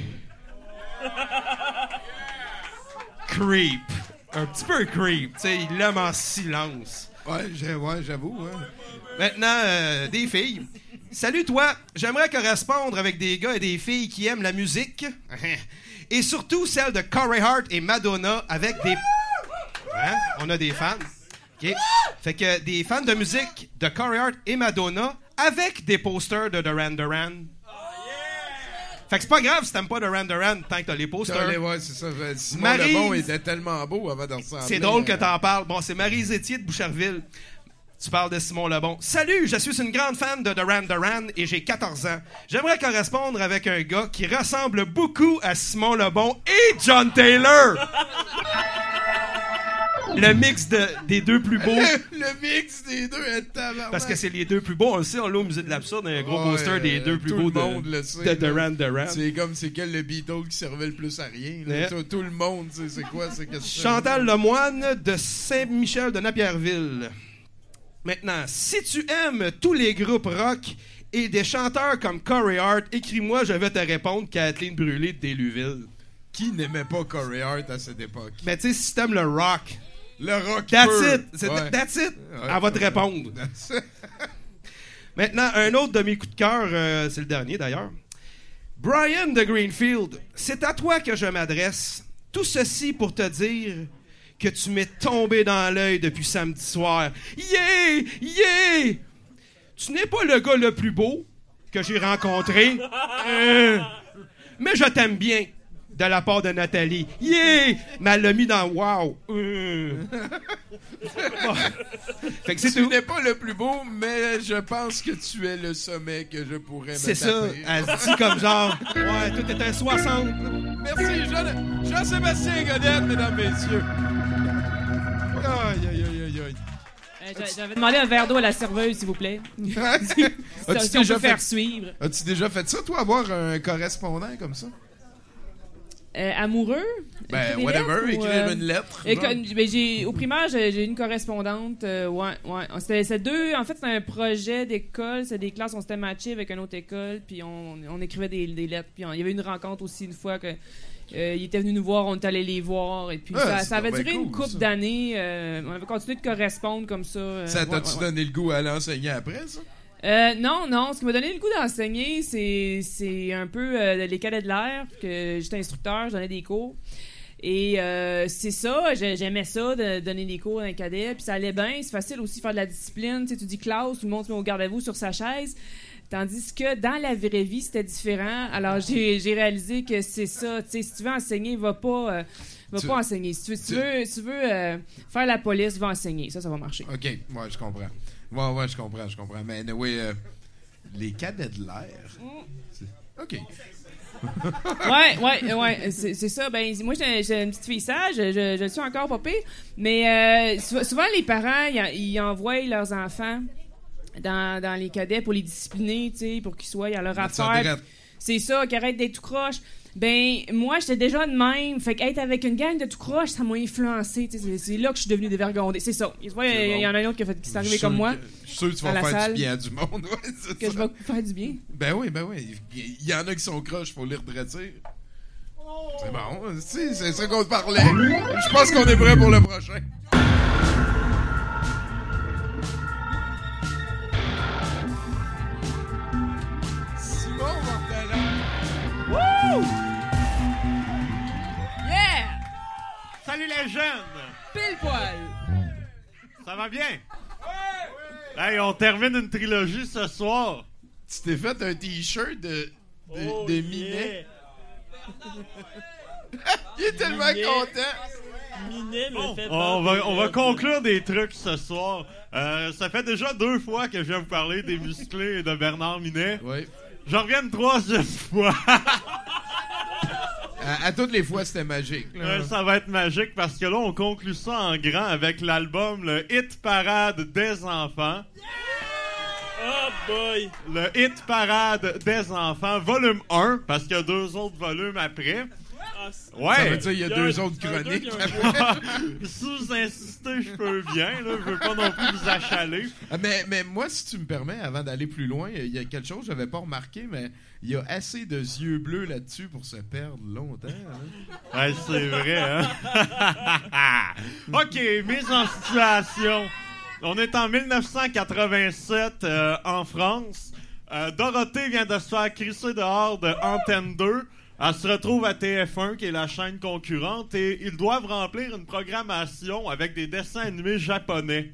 Creep. Un petit peu creep. Tu sais, il l'aime en silence. Ouais, j'ai- ouais, j'avoue. Hein. Maintenant, euh, des filles. Salut toi, j'aimerais correspondre avec des gars et des filles qui aiment la musique. Et surtout celle de Corey Hart et Madonna avec des... Hein? On a des fans. OK. Fait que des fans de musique de Corey Hart et Madonna avec des posters de Duran Duran. Fait que c'est pas grave si t'aimes pas Duran Duran tant que t'as les posters. Allez, ouais, c'est ça. Simon Maryse- Lebon était tellement beau avant de ressembler. C'est drôle que euh, t'en parles. Bon, c'est Marie Zétier de Boucherville. Tu parles de Simon Lebon. Salut, je suis une grande fan de Duran Duran et j'ai quatorze ans. J'aimerais correspondre avec un gars qui ressemble beaucoup à Simon Lebon et John Taylor. Le mix de, des deux plus beaux. Le mix des deux est tabarnak. Parce que c'est les deux plus beaux. On le sait, on l'a au musée de l'absurde, un gros Ouais, poster des deux plus tout beaux le monde de, le sait, de là. Duran Duran. C'est comme c'est quel le Beatle qui servait le plus à rien. là. Ouais. Tout, tout le monde, tu sais, c'est quoi? C'est qu'est-ce que c'est? Chantal Lemoine de Saint-Michel de Napierville. Maintenant, si tu aimes tous les groupes rock et des chanteurs comme Corey Hart, écris-moi, je vais te répondre, Kathleen Brûlé de Déluville. Qui n'aimait pas Corey Hart à cette époque? Mais tu sais, si t'aimes le rock, Le rock that's pur. it. C'est- Ouais. That's it. Ouais. Elle va te répondre. That's it. Maintenant, un autre de mes coups de cœur, euh, c'est le dernier d'ailleurs. Brian de Greenfield, c'est à toi que je m'adresse. Tout ceci pour te dire que tu m'es tombé dans l'œil depuis samedi soir. Yeah! Yeah! Tu n'es pas le gars le plus beau que j'ai rencontré, euh, mais je t'aime bien. de la part de Nathalie. Yeah! Mais elle l'a mis dans wow. Euh. Bon. Fait que c'est Tu tout. n'es pas le plus beau, mais je pense que tu es le sommet que je pourrais me C'est ça. taper. Elle se dit comme genre, ouais, tout est un soixante. Merci, Jean- Jean-Sébastien Godette, mesdames, messieurs. Aïe, aïe, aïe, aïe, aïe. Euh, j'a- J'avais demandé un verre d'eau à la serveuse, s'il vous plaît. si As-tu si on déjà peut faire fait- suivre. As-tu déjà fait ça, toi, avoir un correspondant comme ça? Euh, amoureux? Ben, Écrire des whatever, lettres ou, écrire euh, une lettre. Et genre. que- ben, j'ai, au primaire, j'ai, j'ai une correspondante. euh, ouais, ouais. C'était, c'était deux. En fait, c'était un projet d'école. C'était des classes. On s'était matchés avec une autre école. Puis on, on écrivait des, des lettres. Puis on- il y avait une rencontre aussi une fois que. Euh, il était venu nous voir, on est allé les voir. Et puis Ah, ça, c'est ça avait donc duré bien une cool, couple ça. d'années. euh, on avait continué de correspondre comme ça. euh, Ça ouais, t'a-tu ouais, ouais. donné le goût à l'enseigner après, ça? Euh, non, non. Ce qui m'a donné le goût d'enseigner, c'est, c'est un peu euh, les cadets de l'air. Que j'étais instructeur, je donnais des cours. Et euh, c'est ça, j'ai- j'aimais ça, de donner des cours à un cadet. Puis ça allait bien. C'est facile aussi de faire de la discipline. Tu sais, tu dis classe, tout le monde se met au garde-à-vous sur sa chaise. Tandis que dans la vraie vie, c'était différent. Alors, j'ai, j'ai réalisé que c'est ça. Tu sais, si tu veux enseigner, va pas, euh, va Tu- pas enseigner. Si tu veux, si tu tu- veux, si tu veux euh, faire la police, va enseigner. Ça, ça va marcher. OK, ouais, je comprends. Ouais, ouais, je comprends, je comprends. Mais anyway, euh, les cadets de l'air... c'est- OK. Ouais, ouais, ouais, c'est, c'est ça. Ben, moi, j'ai, j'ai une petite fille sage, je, je le suis encore pas pire. Mais euh, sou- souvent, les parents, ils, en- ils envoient leurs enfants dans, dans les cadets pour les discipliner, tu sais, pour qu'ils soient à leur Mettre ça affaire. drette. C'est ça, qu'ils arrêtent d'être tout croche. Ben, moi, j'étais déjà de même. Fait qu'être avec une gang de tout croche, ça m'a influencé. tu sais, C'est, c'est là que je suis devenue dévergondée. C'est ça. Il C'est y, y bon. en a un autre qui, a fait, qui s'est arrivé Je suis comme sûr moi, que- Je suis sûr que tu à vas la faire salle. du bien à du monde. Ouais, c'est que ça. je vais faire du bien. Ben oui, ben oui. Il y en a qui sont croches, faut les redresser. C'est bon, tu sais, c'est ça qu'on parlait. Je pense qu'on est prêt pour le prochain. Simon Mortala. Yeah! Salut les jeunes! Pile poil! Ça va bien? Hey, on termine une trilogie ce soir. Tu t'es fait un t-shirt de, de, de Minet. Il est tellement Minet. content. Minet me Bon, fait on va, on va battre. conclure des trucs ce soir. Euh, ça fait déjà deux fois que je viens vous parler des musclés et de Bernard Minet. Oui. J'en reviens une troisième fois. À, à toutes les fois, c'était magique. là. Euh, ça va être magique parce que là, on conclut ça en grand avec l'album Le Hit Parade des enfants. Oh boy! Le Hit Parade des enfants, volume un, parce qu'il y a deux autres volumes après. Ah, c'est- Ouais! Ça veut dire qu'il y a Il y a deux un- autres un deux chroniques. puis un Si vous insistez, je peux bien. Là. Je veux pas non plus vous achaler. Ah, mais, mais moi, si tu me permets, avant d'aller plus loin, il y a quelque chose que j'avais pas remarqué, mais il y a assez de yeux bleus là-dessus pour se perdre longtemps. hein. Ouais, c'est vrai, hein? OK, mise en situation. On est en dix-neuf cent quatre-vingt-sept euh, en France. Euh, Dorothée vient de se faire crisser dehors de Antenne deux. Elle se retrouve à T F un, qui est la chaîne concurrente, et ils doivent remplir une programmation avec des dessins animés japonais.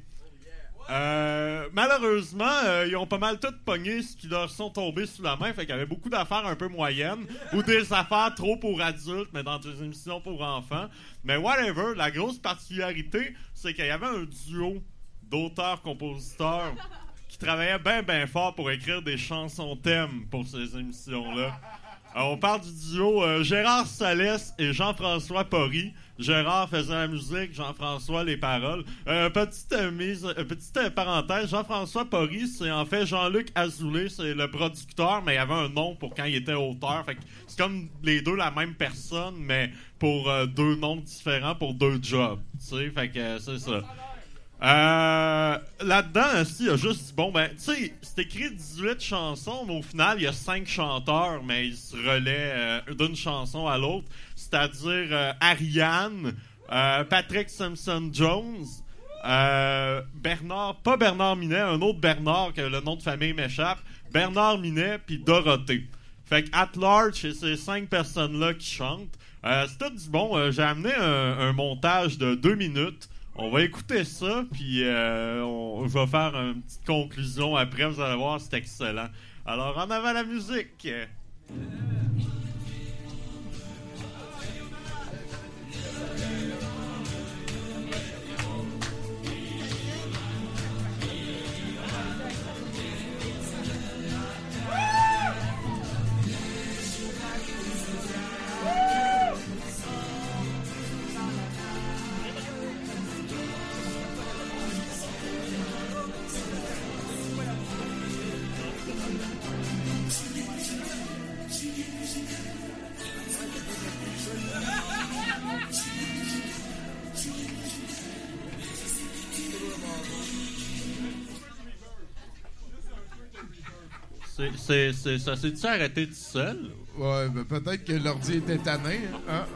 Euh, malheureusement, euh, ils ont pas mal tout pogné ce qui leur sont tombés sous la main, fait qu'il y avait beaucoup d'affaires un peu moyennes, ou des affaires trop pour adultes, mais dans des émissions pour enfants. Mais whatever, la grosse particularité, c'est qu'il y avait un duo d'auteurs-compositeurs qui travaillaient bien bien fort pour écrire des chansons thèmes pour ces émissions-là. Euh, on parle du duo euh, Gérard Salès et Jean-François Porry. Gérard faisait la musique, Jean-François les paroles. Euh, petite euh, mise, euh, petite euh, parenthèse, Jean-François Porry, c'est en fait Jean-Luc Azoulay, c'est le producteur, mais il y avait un nom pour quand il était auteur. Fait que c'est comme les deux la même personne, mais pour euh, deux noms différents pour deux jobs. Tu sais, fait que euh, c'est ça. Euh, là-dedans, aussi, il y a juste bon, ben, tu sais, c'est écrit dix-huit chansons, mais au final, il y a cinq chanteurs, mais ils se relaient euh, d'une chanson à l'autre, c'est-à-dire euh, Ariane, euh, Patrick Simpson-Jones, euh, Bernard, pas Bernard Minet, un autre Bernard, que le nom de famille m'échappe, Bernard Minet, puis Dorothée. Fait que at large, c'est ces cinq personnes-là qui chantent. Euh, c'est tout du bon. Euh, j'ai amené un, un montage de deux minutes. On va écouter ça, puis euh, on, je vais faire une petite conclusion après. Vous allez voir, c'est excellent. Alors, en avant la musique. C'est, c'est, c'est, ça s'est-tu arrêté tout seul? Ouais, ben peut-être que l'ordi était tanné. Hein?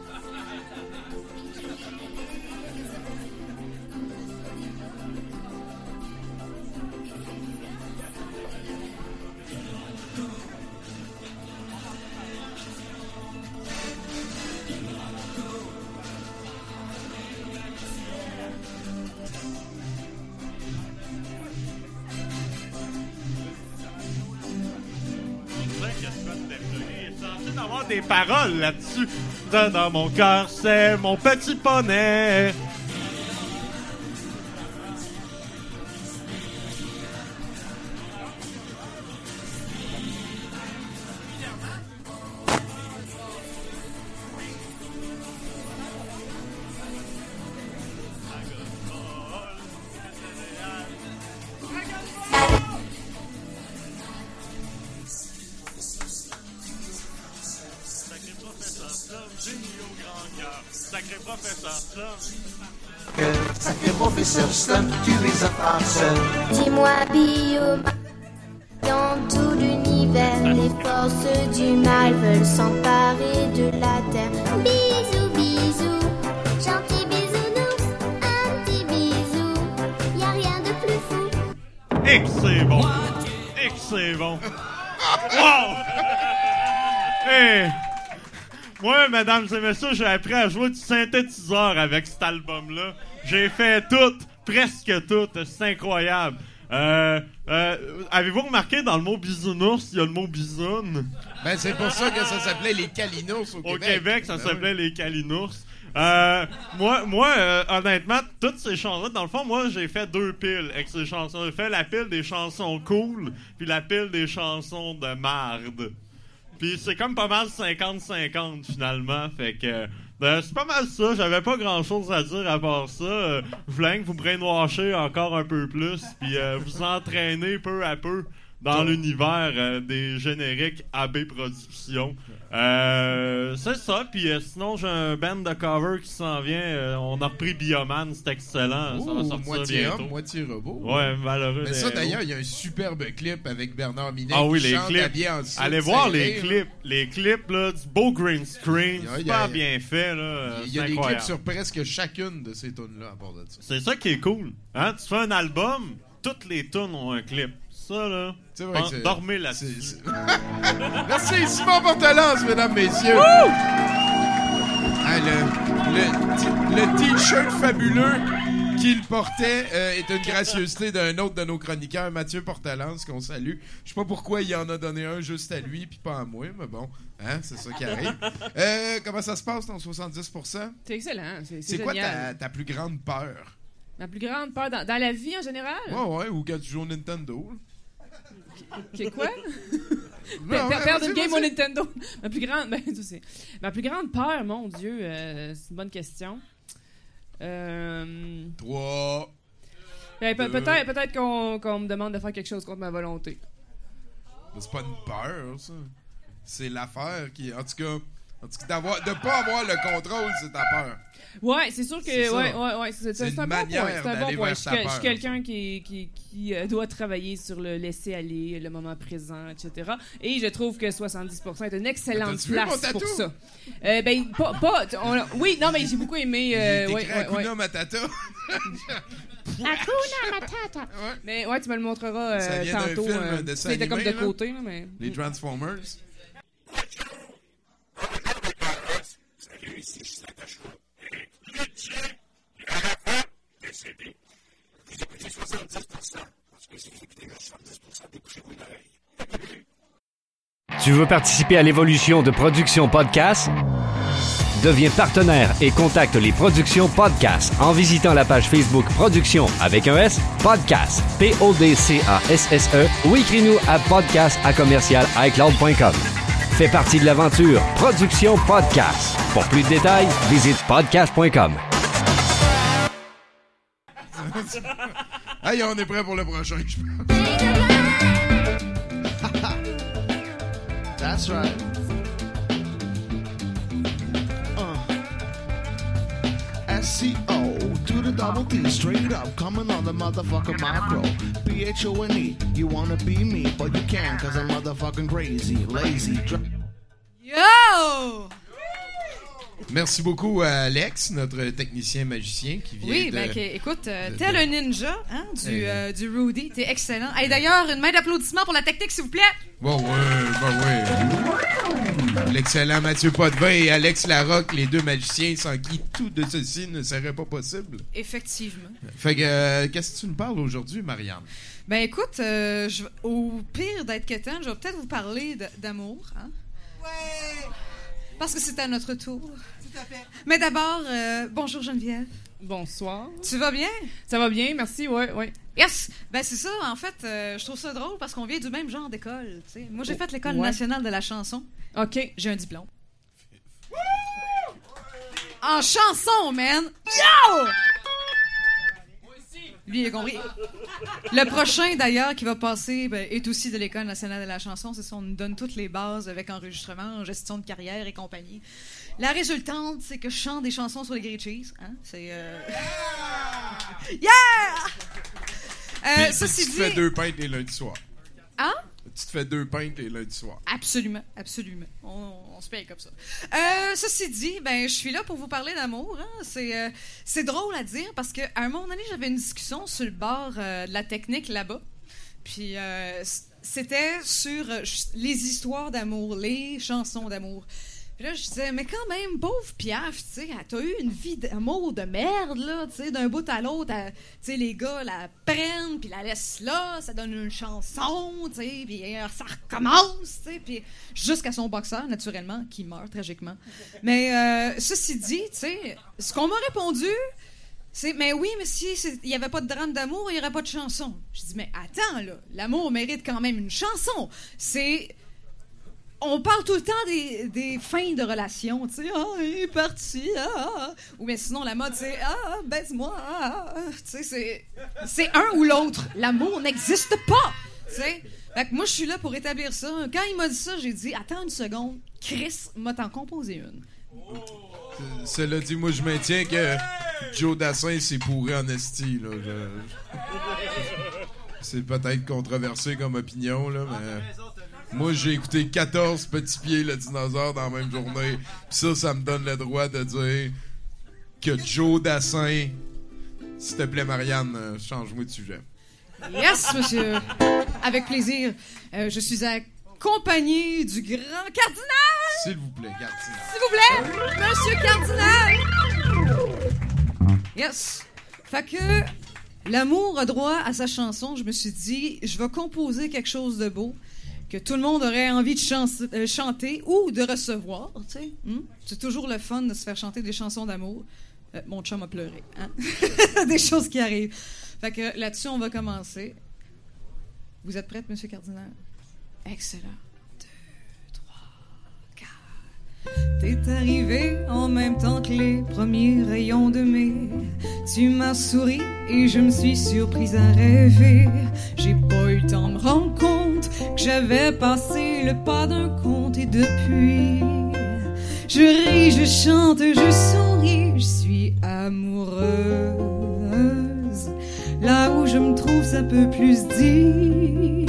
Avoir des paroles là-dessus. Dans, dans mon cœur, c'est mon petit poney. Sacré professeur Slum. Sacré professeur Slum, tu es un farceur. Dis-moi, Bio, dans tout l'univers, les forces du mal veulent s'emparer de la terre. Bisous, bisous, gentil bisounours, un petit bisou, y a rien de plus fou. Et que c'est bon. Et que c'est bon. Wow! Hey! Moi, mesdames et messieurs, j'ai appris à jouer du synthétiseur avec cet album-là. J'ai fait tout, presque tout. C'est incroyable. Euh, euh, avez-vous remarqué dans le mot bisounours, il y a le mot bisoune? Ben, c'est pour ça que ça s'appelait les Calinours au Québec. Au Québec, ça ben s'appelait oui. les Calinours. Euh, moi, moi euh, honnêtement, toutes ces chansons, dans le fond, moi, j'ai fait deux piles avec ces chansons. J'ai fait la pile des chansons cool, puis la pile des chansons de marde. Puis c'est comme pas mal cinquante cinquante finalement. Fait que ben, c'est pas mal ça. J'avais pas grand chose à dire à part ça. Euh, je voulais que vous brainwashez encore un peu plus. Puis euh, vous entraîner peu à peu dans l'univers euh, des génériques A B Productions. Euh, c'est ça. Puis euh, sinon, j'ai un band de cover qui s'en vient. Euh, on a repris Bioman. C'est excellent. Ouh, ça va sortir moitié bientôt. homme, moitié robot. Ouais, malheureux. Mais ça, d'ailleurs, il y a un superbe clip avec Bernard Minet ah oui, qui les chante clips. habillé en suite Allez voir serré, les là. clips. Les clips, là, du beau green screen. Il y a- Super il y a- bien fait, là. Il y a C'est des clips incroyable. sur presque chacune de ces tunes-là à part de ça. C'est ça qui est cool. Hein? Tu fais un album, toutes les tunes ont un clip. Ça, là, C'est vrai que c'est- dormez là-dessus. c'est- c'est- Merci, Simon Portelance, mesdames, messieurs. Ah, le, le, t- le t-shirt fabuleux qu'il portait euh, est une gracieuseté d'un autre de nos chroniqueurs, Mathieu Portelance, qu'on salue. Je sais pas pourquoi il en a donné un juste à lui puis pas à moi, mais bon, hein, c'est ça qui arrive. Euh, comment ça se passe dans soixante-dix pour cent? C'est excellent. C'est, c'est C'est quoi ta, génial. ta plus grande peur? Ma plus grande peur dans, dans la vie en général? Ouais, ouais, ou quand tu joues au Nintendo. Qu'est- quoi? Non, Per- ouais, perdre une vas-y, game vas-y. au Nintendo. Ma plus grande, ben, ça, c'est- ma plus grande peur, mon Dieu, euh, c'est une bonne question. Euh, Trois. ben, pe- Euh. peut-être, peut-être qu'on, qu'on me demande de faire quelque chose contre ma volonté. Mais c'est pas une peur, ça. C'est l'affaire qui. En tout cas, en tout cas d'avoir, de pas avoir le contrôle, c'est ta peur. Ouais, c'est sûr que C'est ça. ouais, ouais, ouais, c'est, c'est, C'est un une bon manière point. C'est un bon d'aller point. vers Je, ta suis- je peur, suis quelqu'un qui, qui, qui euh, doit travailler sur le laisser aller, le moment présent, et cetera. Et je trouve que soixante-dix pour cent est une excellente T'as-tu vu mon place pour tatou? ça. Euh, ben, pas, pas on- oui, non, mais j'ai beaucoup aimé. Euh, J'ai ouais, écrit ouais, Hakuna ouais. Matata. Hakuna Matata. Ouais. Mais ouais, tu me le montreras Ça euh, vient d'un tantôt. film, euh, un dessin c'était comme animé, de là. côté, là, mais. Les Transformers. Tu veux participer à l'évolution de Production Podcast? Deviens partenaire et contacte les Productions Podcast en visitant la page Facebook Production avec un S, Podcast, P O D C A S S E ou écris-nous à podcast à commercial iCloud point com. Fais partie de l'aventure Production Podcast. Pour plus de détails, visite podcast point com. Hey, on est prêt pour le prochain, je pense. That's right. double T, straight up, coming on the motherfucking micro. B H O N E, you wanna be me, but you can't, cause I'm motherfucking crazy, lazy. Dr- Yo! Merci beaucoup à Alex, notre technicien magicien qui vient Oui, de... ben, okay, écoute, euh, de- tel de- un ninja hein, du, Eh, euh, du Rudy, t'es excellent. Et d'ailleurs, une main d'applaudissement pour la technique, s'il vous plaît. Bon, ouais, bon, ouais. L'excellent Mathieu Potvin et Alex Larocque, les deux magiciens sans qui tout de ceci ne serait pas possible. Effectivement. Fait que, euh, qu'est-ce que tu nous parles aujourd'hui, Marianne? Ben écoute, euh, je- au pire d'être quétaine, je vais peut-être vous parler de- d'amour. Hein? Ouais! Parce que c'est à notre tour. Tout à fait. Mais d'abord, euh, bonjour Geneviève. Bonsoir. Tu vas bien? Ça va bien, merci, ouais, ouais. Yes! Ben c'est ça, en fait, euh, je trouve ça drôle parce qu'on vient du même genre d'école. tu sais. Moi, j'ai Oh, fait l'École ouais. nationale de la chanson. OK. J'ai un diplôme. En chanson, man! Yo! Lui, il a compris. Le prochain, d'ailleurs, qui va passer, ben, est aussi de l'École nationale de la chanson. C'est ça, on nous donne toutes les bases avec enregistrement, gestion de carrière et compagnie. La résultante, c'est que je chante des chansons sur les grilled cheese. Hein? C'est... Euh... Yeah! Euh, Puis- ça, puis c'est tu dit... te fais deux pintes les lundis soirs. Hein? Tu te fais deux pintes les lundis soirs. Absolument, absolument. On, on se paye comme ça. Euh, ceci dit, ben, je suis là pour vous parler d'amour. Hein. C'est, euh, c'est drôle à dire parce qu'à un moment donné, j'avais une discussion sur le bord euh, de la technique là-bas. Puis euh, c- c'était sur euh, ch- les histoires d'amour, les chansons d'amour. Puis là, je disais, mais quand même, pauvre Piaf, tu sais, elle t'a eu une vie d'amour de merde, là, tu sais, d'un bout à l'autre, elle- tu sais, les gars la prennent, puis la laissent là, ça donne une chanson, tu sais, puis euh, ça recommence, tu sais, puis jusqu'à son boxeur, naturellement, qui meurt tragiquement. Mais euh, ceci dit, tu sais, ce qu'on m'a répondu, c'est, mais oui, mais si il n'y avait pas de drame d'amour, il n'y aurait pas de chanson. Je dis, mais attends, là, l'amour mérite quand même une chanson. C'est... On parle tout le temps des, des fins de relation, tu sais, ah, il est parti, ah, ah. Ou bien sinon, la mode, c'est, ah, baise-moi, ah, ah. Tu sais, c'est, c'est un ou l'autre. L'amour n'existe pas, tu sais. Fait que moi, je suis là pour établir ça. Quand il m'a dit ça, j'ai dit, attends une seconde, Chris m'a t'en composé une. Euh, Cela dit, moi, je maintiens que Joe Dassin s'est pourri en esti, là. Je- C'est peut-être controversé comme opinion, là, mais... Moi, j'ai écouté quatorze Petits Pieds, le dinosaure, dans la même journée. Pis ça, ça me donne le droit de dire que Joe Dassin... S'il te plaît, Marianne, euh, change-moi de sujet. Yes, monsieur. Avec plaisir. Euh, je suis accompagné du grand cardinal. S'il vous plaît, Cardinal. S'il vous plaît, monsieur cardinal. Yes. Fait que l'amour a droit à sa chanson. Je me suis dit, je vais composer quelque chose de beau que tout le monde aurait envie de chan- euh, chanter ou de recevoir, tu sais. Hmm? C'est toujours le fun de se faire chanter des chansons d'amour. Euh, mon chum a pleuré, hein? Des choses qui arrivent. Fait que là-dessus, on va commencer. Vous êtes prête, monsieur cardinal? Excellent. T'es arrivé en même temps que les premiers rayons de mai. Tu m'as souri et je me suis surprise à rêver. J'ai pas eu le temps de me rendre compte que j'avais passé le pas d'un conte. Et depuis, je ris, je chante, je souris. Je suis amoureuse. Là où je me trouve, ça peut plus dire.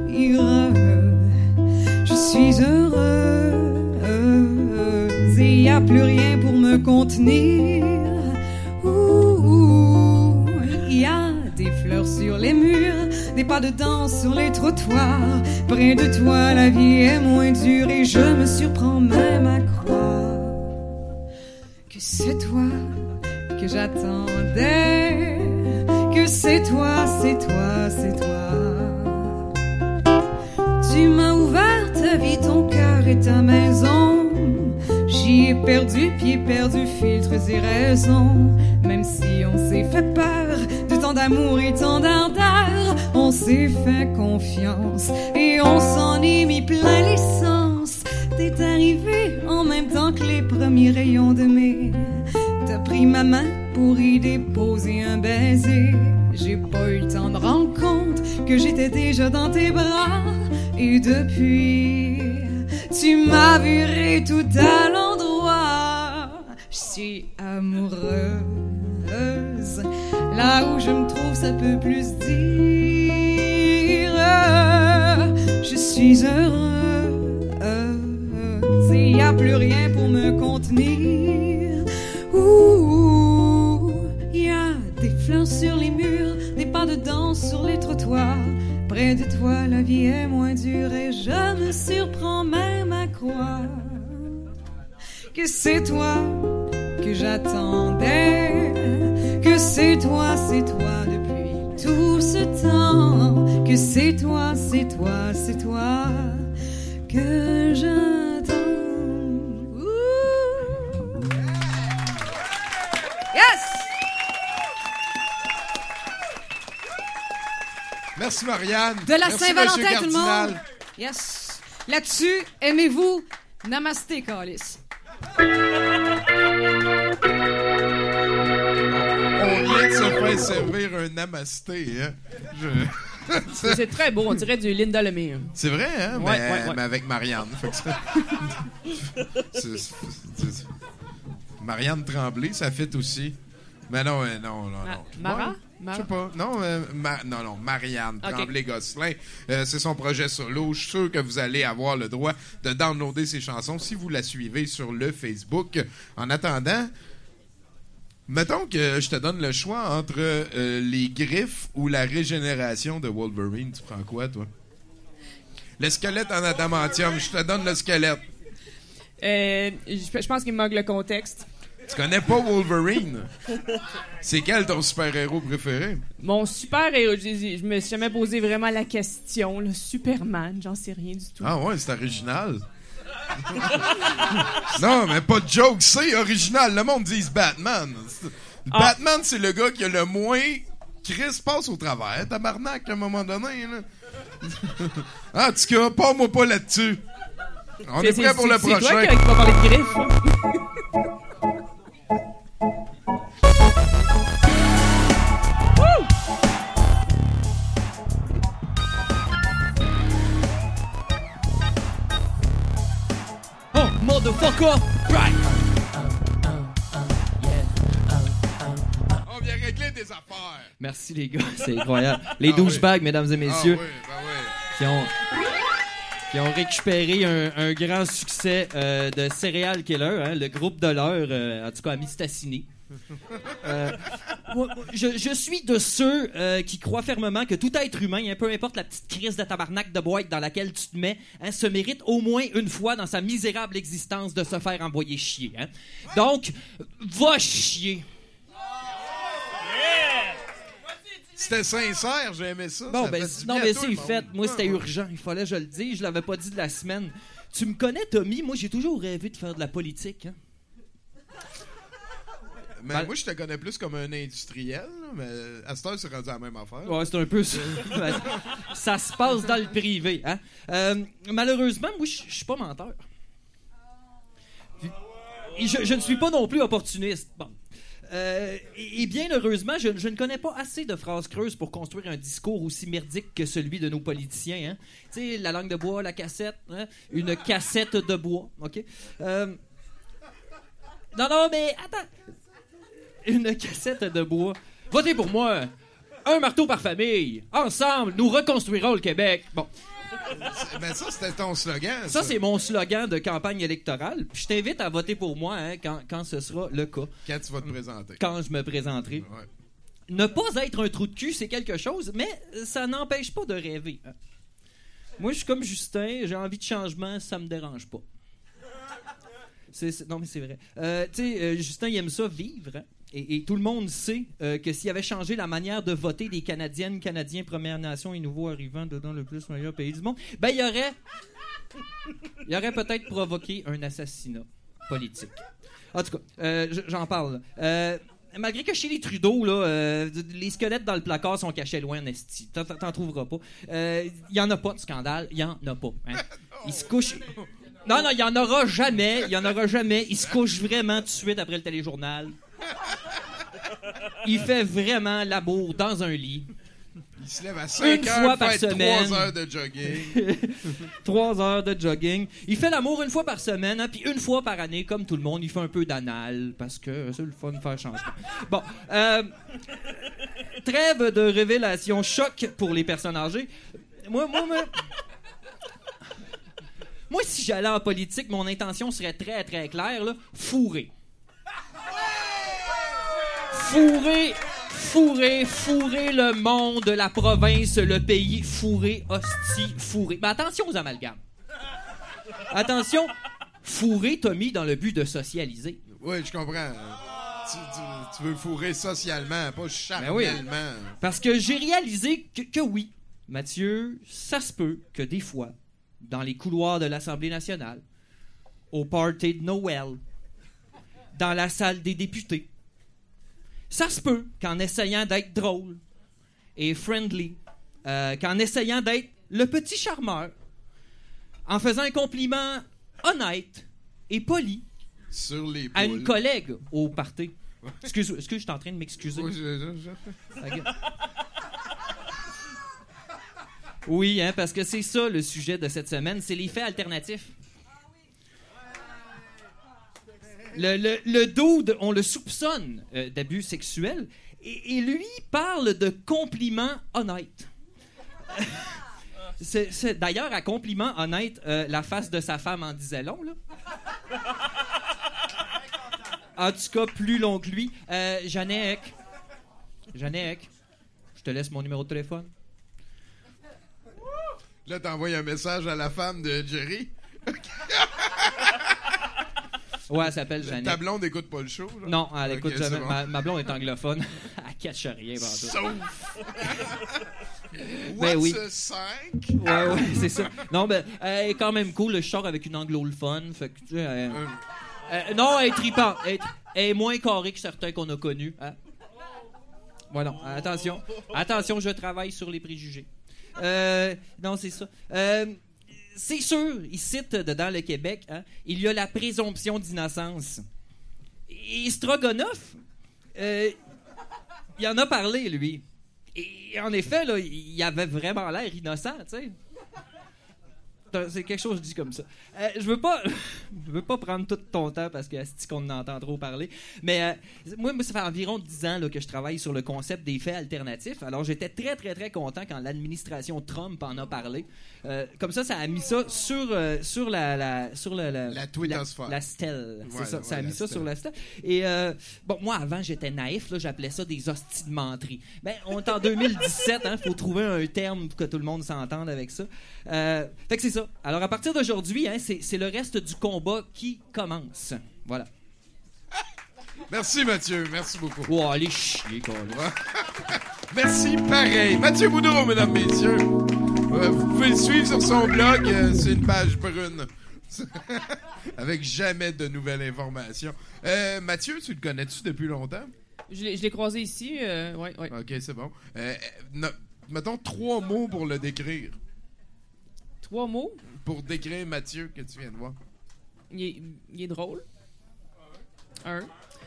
Je suis heureuse. Il n'y a plus rien pour me contenir. Il y a des fleurs sur les murs, des pas de danse sur les trottoirs. Près de toi, la vie est moins dure et je me surprends même à croire que c'est toi que j'attendais, que c'est toi, c'est toi, c'est toi. Tu m'as ouvert ta vie, ton cœur et ta maison. J'y ai perdu pied, perdu filtres et raisons. Même si on s'est fait peur de tant d'amour et tant d'ardeur, on s'est fait confiance et on s'en est mis plein l'essence. T'es arrivé en même temps que les premiers rayons de mai. T'as pris ma main pour y déposer un baiser. J'ai pas eu le temps de rendre compte que j'étais déjà dans tes bras. Et depuis, tu m'as viré tout à l'endroit. Je moitié amoureuse. Là où je me trouve, ça peut plus dire je suis heureux. Il n'y a plus rien pour me contenir. Ouh, il y a des fleurs sur les murs, des pas de danse sur les trottoirs. Près de toi, la vie est moins dure et je me surprends même à croire que c'est toi que j'attendais, que c'est toi, c'est toi depuis tout ce temps, que c'est toi, c'est toi, c'est toi que j'attends. Ouh. Yes! Merci, Marianne. De la Merci, Saint-Valentin, Monsieur tout le Cardinal. monde. Yes. Là-dessus, aimez-vous. Namasté, Calis. On vient de se faire servir un namasté, hein? Je... c'est, c'est très beau, on dirait du Linda Lemire. C'est vrai, hein? Ouais, mais, ouais, ouais. mais avec Marianne. Fait que ça... c'est, c'est, c'est... Marianne Tremblay, ça fit aussi. Mais non, euh, non, non, non. Ah, Mara? Ouais, Mara? je sais pas. Non, euh, Ma- non, non, Marianne Okay. Tremblay-Gosselin. Euh, c'est son projet solo. Je suis sûr que vous allez avoir le droit de downloader ses chansons si vous la suivez sur le Facebook. En attendant, mettons que je te donne le choix entre euh, les griffes ou la régénération de Wolverine. Tu prends quoi, toi? Le squelette en adamantium. Je te donne le squelette. Euh, je, je pense qu'il me manque le contexte. Tu connais pas Wolverine? C'est quel ton super-héros préféré? Mon super-héros, je, je me suis jamais posé vraiment la question. Le Superman, j'en sais rien du tout. Ah ouais, c'est original. Non, mais pas de joke, c'est original. Le monde dit Batman. Ah. Batman, c'est le gars qui a le moins... Chris passe au travers, tabarnak, à un moment donné. Là. En tout cas, pas moi pas là-dessus. On C'est- est prêt c'est- pour le c'est- c'est prochain. toi qui qui va parler de griffes. hein? Oh, motherfucker! Right! On vient régler des affaires. Merci les gars, c'est incroyable. Les Ah douchebags, oui. mesdames et messieurs, Ah oui, ben oui. qui ont qui ont récupéré un, un grand succès euh, de Serial Killer, hein, le groupe de l'heure, euh, en tout cas à Mistassini. Euh, moi, moi, je, je suis de ceux euh, qui croient fermement que tout être humain, hein, peu importe la petite crise de tabarnak de boîte dans laquelle tu te mets, hein, se mérite au moins une fois dans sa misérable existence de se faire envoyer chier. Hein. Donc, va chier. C'était sincère, j'ai aimé ça. Bon, ça ben, fait du non, bien mais à tout c'est le monde. fait. Moi, c'était Ah, ouais. urgent. Il fallait que je le dise. Je l'avais pas dit de la semaine. Tu me connais, Tommy? Moi, j'ai toujours rêvé de faire de la politique. Hein? Mais Ben- moi, je te connais plus comme un industriel, là, mais à cette heure, c'est rendu la même affaire. Ouais, c'est un peu ça. Ça se passe dans le privé. Hein? Euh, malheureusement, moi, je je suis pas menteur. Et je, je ne suis pas non plus opportuniste. Bon. Euh, et, et bien heureusement, je, je ne connais pas assez de phrases creuses pour construire un discours aussi merdique que celui de nos politiciens. Hein? Tu sais, la langue de bois, la cassette, hein? Une cassette de bois, OK? Euh, non, non, mais attends. Une cassette de bois. Votez pour moi. Un marteau par famille. Ensemble, nous reconstruirons le Québec. Bon. Mais ça, c'était ton slogan. Ça, c'est mon slogan de campagne électorale. Puis je t'invite à voter pour moi hein, quand, quand ce sera le cas. Quand tu vas te présenter. Quand je me présenterai. Ouais. Ne pas être un trou de cul, c'est quelque chose, mais ça n'empêche pas de rêver. hein. Moi, je suis comme Justin, j'ai envie de changement, ça me dérange pas. C'est, c'est- non, mais c'est vrai. Euh, tu sais, euh, Justin, il aime ça vivre. hein. Et, et tout le monde sait euh, que s'il avait changé la manière de voter des Canadiennes, Canadiens, Premières Nations et nouveaux arrivants dedans le plus meilleur pays du monde, ben il y aurait, il aurait peut-être provoqué un assassinat politique. En tout cas, euh, j- j'en parle. Euh, malgré que chez les Trudeau, là, euh, les squelettes dans le placard sont cachés loin en esti. T'en, t'en- t'en trouveras pas. Il y en a pas de scandale, il y en a pas. Hein. Ils se couchent. Non, non, il y en aura jamais. Il y en aura jamais. Il se couche vraiment tout de suite après le téléjournal. Il fait vraiment l'amour dans un lit. Il se lève à cinq Une heures fois pour par faire semaine. trois heures de jogging. Trois heures de jogging. Il fait l'amour une fois par semaine, hein, puis une fois par année, comme tout le monde, il fait un peu d'anal, parce que c'est le fun de faire changer. Bon, euh, trêve de révélation choc pour les personnes âgées. Moi, moi, moi, moi, si j'allais en politique, mon intention serait très, très claire, là, fourrer. Fourrer... Fourrer, fourrer le monde, la province, le pays, fourrer, hostie, fourrer. Mais attention aux amalgames. Attention, fourrer Tommy dans le but de socialiser. Oui, je comprends. Tu, tu- tu veux fourrer socialement, pas Ben oui. charnellement. Parce que j'ai réalisé que, que oui, Mathieu, ça se peut que des fois, dans les couloirs de l'Assemblée nationale, au party de Noël, dans la salle des députés, ça se peut qu'en essayant d'être drôle et friendly, euh, qu'en essayant d'être le petit charmeur, en faisant un compliment honnête et poli Sur les à une poules. collègue au party. Excuse, excuse, je suis en train de m'excuser. Oui, je- je- je- Ok. Oui, hein, parce que c'est ça le sujet de cette semaine, c'est les faits alternatifs. Le, le, le dude, on le soupçonne euh, d'abus sexuels, et, et lui parle de compliments honnêtes. C'est, c'est- d'ailleurs, à compliment honnête, euh, la face de sa femme en disait long, là. En tout cas, plus long que lui. Euh, Jannick. Jannick, je te laisse mon numéro de téléphone. Là, t'envoies un message à la femme de Jerry. Ouais, elle s'appelle Jannick. Ta blonde n'écoute pas le show, genre? Non, elle Ok, écoute c'est jamais. bon. Ma, ma blonde est anglophone. Elle catche rien. par ça. Sauf... Ben What's oui. a cinq? Ouais, ouais, c'est ça. Non, ben, elle est quand même cool. Je sors avec une anglophone. Fait que, tu sais, elle- euh, non, elle est tripante. Elle, est- elle est moins carrée que certains qu'on a connus. Hein? Voilà, attention. Attention, je travaille sur les préjugés. Euh, non, c'est ça. Euh, c'est sûr, ici, dedans le Québec, hein, il y a la présomption d'innocence. Et Stroganoff, euh, il en a parlé, lui. Et en effet, là, il avait vraiment l'air innocent, tu sais. C'est quelque chose que je dis comme ça. Euh, je veux pas je veux pas prendre tout ton temps parce que c'est qu'on en entend trop parler. Mais euh, moi, moi, ça fait environ dix ans là, que je travaille sur le concept des faits alternatifs. Alors, j'étais très, très, très content quand l'administration Trump en a parlé. Euh, comme ça, ça a mis ça sur, euh, sur la, la, sur le, la, La twittosphère. la, la stèle. C'est Ouais, ça, ouais, ça a la mis ça stèle. sur la stèle. Et euh, bon, moi, avant, j'étais naïf. Là, j'appelais ça des hosties de menterie. Ben, on est en deux mille dix-sept. Il faut trouver un terme pour que tout le monde s'entende avec ça. Euh, fait que c'est ça. Alors, à partir d'aujourd'hui, hein, c'est, c'est le reste du combat qui commence. Voilà. Merci, Mathieu. Merci beaucoup. Oh, allez chier, quoi. Merci, pareil. Mathieu Boudreau, mesdames, messieurs. Euh, vous pouvez le suivre sur son blog. euh, c'est une page brune. Avec jamais de nouvelles informations. Euh, Mathieu, tu le connais-tu depuis longtemps? Je l'ai, je l'ai croisé ici. Euh, ouais, ouais. OK, c'est bon. Euh, no- mettons trois mots pour le décrire. Trois mots. Pour décrire Mathieu que tu viens de voir. Il est, il est drôle. Un.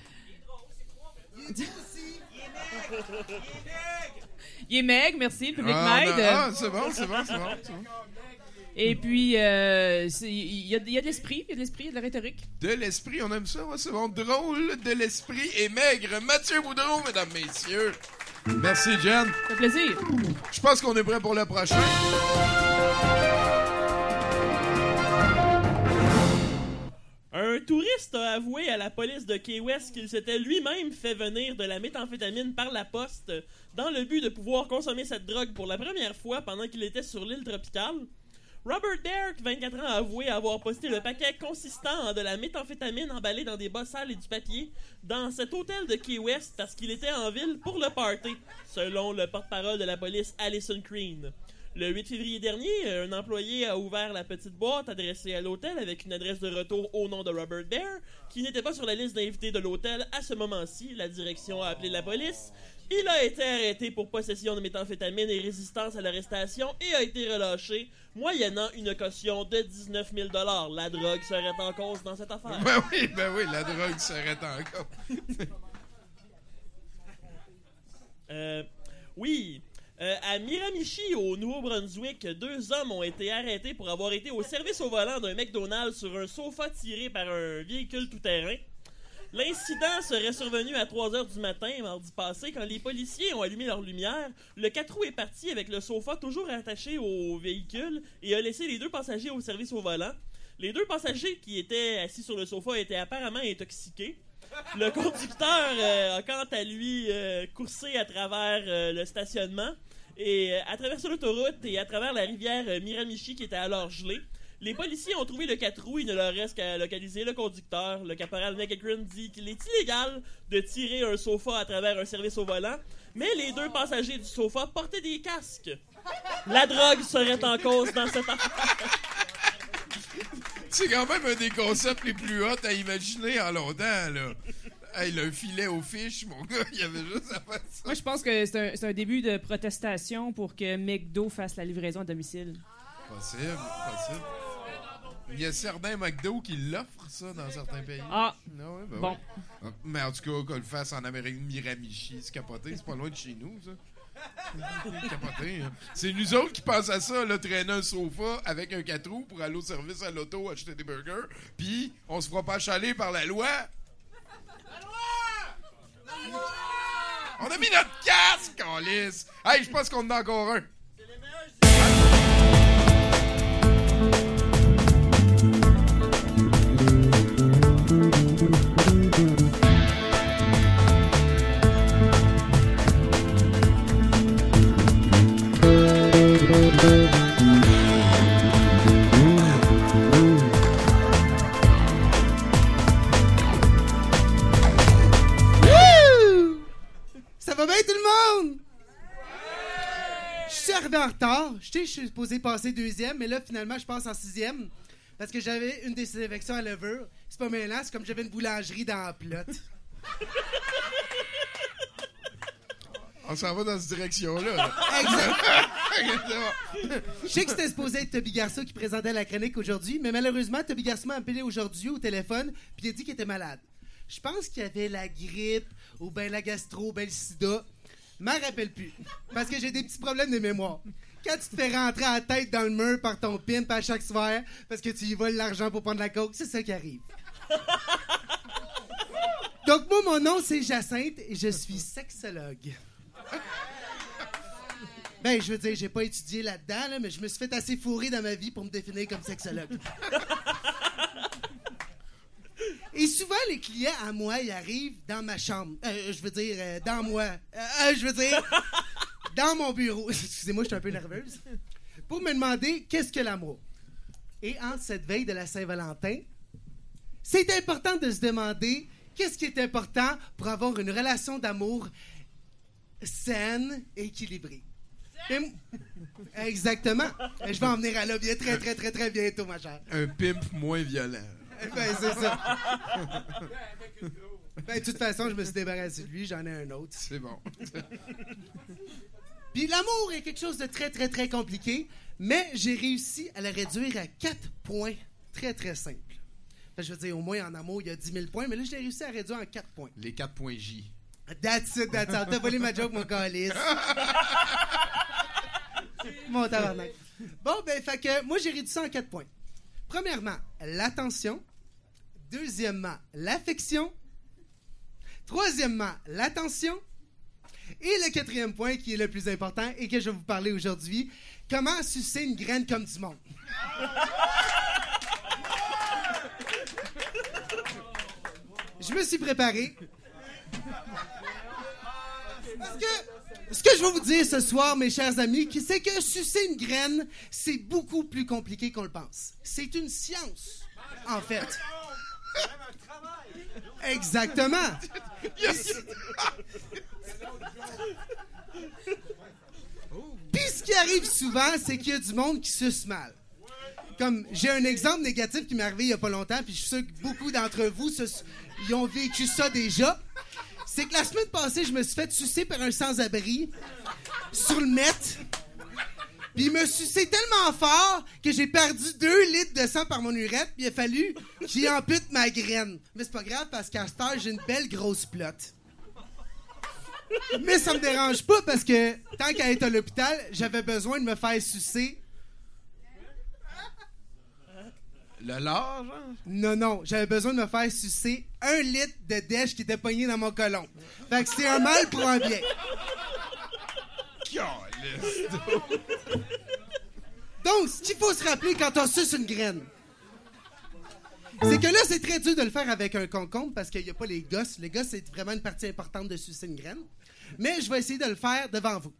Il est maigre, merci, le public Ah, m'aide. non, ah, c'est bon, c'est bon, c'est bon. c'est bon. Et puis, euh, c'est- il y, a, il y a de l'esprit, il y a de l'esprit, il y a de la rhétorique. De l'esprit, on aime ça, ouais, c'est bon. Drôle, de l'esprit et maigre. Mathieu Boudreau, mesdames, messieurs. Merci, Jen. Ça fait plaisir. Je pense qu'on est prêt pour le prochain. Un touriste a avoué à la police de Key West qu'il s'était lui-même fait venir de la méthamphétamine par la poste dans le but de pouvoir consommer cette drogue pour la première fois pendant qu'il était sur l'île tropicale. Robert Derrick, vingt-quatre ans, a avoué avoir posté le paquet consistant en de la méthamphétamine emballée dans des bas sales et du papier dans cet hôtel de Key West parce qu'il était en ville pour le party, selon le porte-parole de la police Alison Crean. Le huit février dernier, un employé a ouvert la petite boîte adressée à l'hôtel avec une adresse de retour au nom de Robert Bear, qui n'était pas sur la liste d'invités de l'hôtel à ce moment-ci. La direction a appelé la police. Il a été arrêté pour possession de méthamphétamine et résistance à l'arrestation et a été relâché, moyennant une caution de dix-neuf mille dollars. La drogue serait en cause dans cette affaire. Ben oui, ben oui, la drogue serait encore. Euh, oui, Euh, à Miramichi, au Nouveau-Brunswick, deux hommes ont été arrêtés pour avoir été au service au volant d'un McDonald's sur un sofa tiré par un véhicule tout-terrain. L'incident serait survenu à trois heures du matin, mardi passé, quand les policiers ont allumé leur lumière. Le quatre roues est parti avec le sofa toujours attaché au véhicule et a laissé les deux passagers au service au volant. Les deux passagers qui étaient assis sur le sofa étaient apparemment intoxiqués. Le conducteur euh, a quant à lui euh, coursé à travers euh, le stationnement et euh, à travers l'autoroute et à travers la rivière euh, Miramichi qui était alors gelée. Les policiers ont trouvé le quatre roues, il ne leur reste qu'à localiser le conducteur. Le caporal McEachran dit qu'il est illégal de tirer un sofa à travers un service au volant, mais les deux passagers du sofa portaient des casques. La drogue serait en cause dans cette affaire. C'est quand même un des concepts les plus hauts à imaginer en longtemps, là. Hey, le filet aux fiches, mon gars, il y avait juste à faire ça. Moi, je pense que c'est un, c'est un début de protestation pour que McDo fasse la livraison à domicile. Possible, possible. Il y a certains McDo qui l'offrent, ça, dans certains pays. Ah, non, ouais, ben bon. Ouais. Mais en tout cas, qu'on le fasse en Amérique, Miramichi, c'est capoté, c'est pas loin de chez nous, ça. Capoté, hein. C'est nous autres qui pensent à ça, là, traîner un sofa avec un quatre roues pour aller au service à l'auto acheter des burgers, puis on se fera pas chaler par la loi. La loi! La loi! On a mis notre casque, on lisse. Hey, je pense qu'on en a encore un. Ça va bien tout le monde? Je suis arrivé en retard. Je sais, je suis supposé passer deuxième, mais là, finalement, je passe en sixième. Parce que j'avais une désinfection à levure. C'est pas mêlant, c'est comme j'avais une boulangerie dans la plotte. On s'en va dans cette direction-là. Là. Exactement. Je sais que c'était supposé être Toby Garceau qui présentait la chronique aujourd'hui, mais malheureusement, Toby Garceau m'a appelé aujourd'hui au téléphone puis il a dit qu'il était malade. Je pense qu'il avait la grippe ou ben la gastro, ben le sida. Je m'en rappelle plus. Parce que j'ai des petits problèmes de mémoire. Quand tu te fais rentrer à la tête dans le mur par ton pimp à chaque soir parce que tu y voles l'argent pour prendre la coke, c'est ça qui arrive. Donc moi, mon nom, c'est Jacinthe et je suis sexologue. Ben, je veux dire, j'ai pas étudié là-dedans, là, mais je me suis fait assez fourrer dans ma vie pour me définir comme sexologue. Et souvent, les clients, à moi, ils arrivent dans ma chambre. Euh, je veux dire, euh, dans moi. Euh, je veux dire, dans mon bureau. Excusez-moi, je suis un peu nerveuse. Pour me demander, qu'est-ce que l'amour? Et en cette veille de la Saint-Valentin, c'est important de se demander qu'est-ce qui est important pour avoir une relation d'amour saine et équilibrée. Et... Exactement. Je vais en venir à là bien très, très, très, très bientôt, ma chère. Un pimp moins violent. Ben, c'est ça. Ben, de toute façon, je me suis débarrassé de lui, j'en ai un autre. C'est bon. Puis l'amour est quelque chose de très, très, très compliqué, mais j'ai réussi à le réduire à quatre points très, très simples. Enfin, je veux dire, au moins en amour, il y a dix mille points, mais là, je l'ai réussi à réduire en quatre points. Les quatre points J. That's it, that's it. T'as volé ma joke, mon calice. Mon tabarnak. Bon, ben, fait que moi, j'ai réduit ça en quatre points. Premièrement, l'attention. Deuxièmement, l'affection. Troisièmement, l'attention. Et le quatrième point, qui est le plus important et que je vais vous parler aujourd'hui, comment sucer une graine comme du monde. Je me suis préparé. Parce que ce que je vais vous dire ce soir, mes chers amis, c'est que sucer une graine, c'est beaucoup plus compliqué qu'on le pense. C'est une science, en fait. Exactement. Puis ce qui arrive souvent, c'est qu'il y a du monde qui suce mal. Comme, j'ai un exemple négatif qui m'est arrivé il n'y a pas longtemps, puis je suis sûr que beaucoup d'entre vous, se, ils ont vécu ça déjà. C'est que la semaine passée, je me suis fait sucer par un sans-abri sur le Met. Puis il m'a sucé tellement fort que j'ai perdu deux litres de sang par mon urètre, puis il a fallu que j'y ampute ma graine. Mais c'est pas grave, parce qu'à cette heure, j'ai une belle grosse plotte. Mais ça me dérange pas parce que tant qu'à être à l'hôpital, j'avais besoin de me faire sucer. Le lard, genre? Non, non, j'avais besoin de me faire sucer un litre de dèche qui était pogné dans mon côlon. Fait que c'est un mal pour un bien. Donc, ce qu'il faut se rappeler quand on suce une graine, c'est que là, c'est très dur de le faire avec un concombre parce qu'il n'y a pas les gosses. Les gosses, c'est vraiment une partie importante de sucer une graine. Mais je vais essayer de le faire devant vous.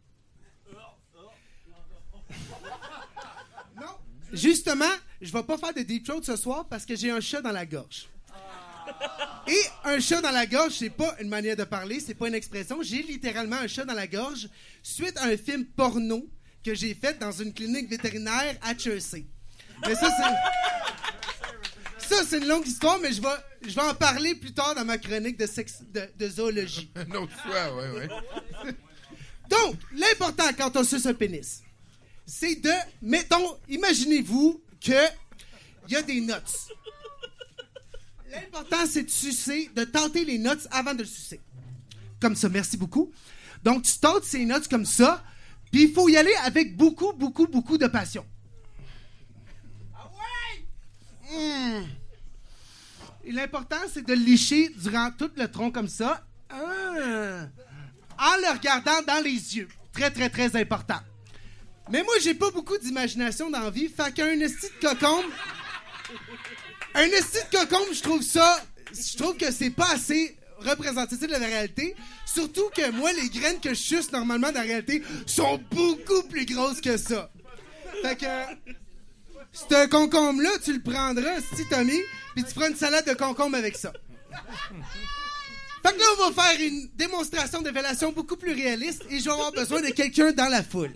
Non, justement, je vais pas faire de deep throat ce soir parce que j'ai un chat dans la gorge. Et un chat dans la gorge, c'est pas une manière de parler, c'est pas une expression. J'ai littéralement un chat dans la gorge suite à un film porno que j'ai fait dans une clinique vétérinaire à Chelsea. Mais ça, c'est... Ça, c'est une longue histoire, mais je vais, je vais en parler plus tard dans ma chronique de, sex... de, de zoologie. Une autre fois, oui, oui. Donc, l'important quand on suce un pénis, c'est de... Mettons, imaginez-vous que il y a des notes. L'important, c'est de sucer, de tenter les notes avant de le sucer. Comme ça, merci beaucoup. Donc, tu tentes ces notes comme ça, puis il faut y aller avec beaucoup, beaucoup, beaucoup de passion. Ah ouais! Mmh. Et l'important, c'est de le licher durant tout le tronc comme ça, ah. en le regardant dans les yeux. Très, très, très important. Mais moi, j'ai pas beaucoup d'imagination dans la vie, fait qu'un esti de cocombe... Un esti de cocombe, je trouve ça... Je trouve que c'est pas assez représentatif de la réalité. Surtout que moi, les graines que je suce normalement dans la réalité sont beaucoup plus grosses que ça. Fait que... C'est un concombre-là, tu le prendras, esti Tommy, puis tu feras une salade de concombre avec ça. Fait que là, on va faire une démonstration de fellation beaucoup plus réaliste et je vais avoir besoin de quelqu'un dans la foule.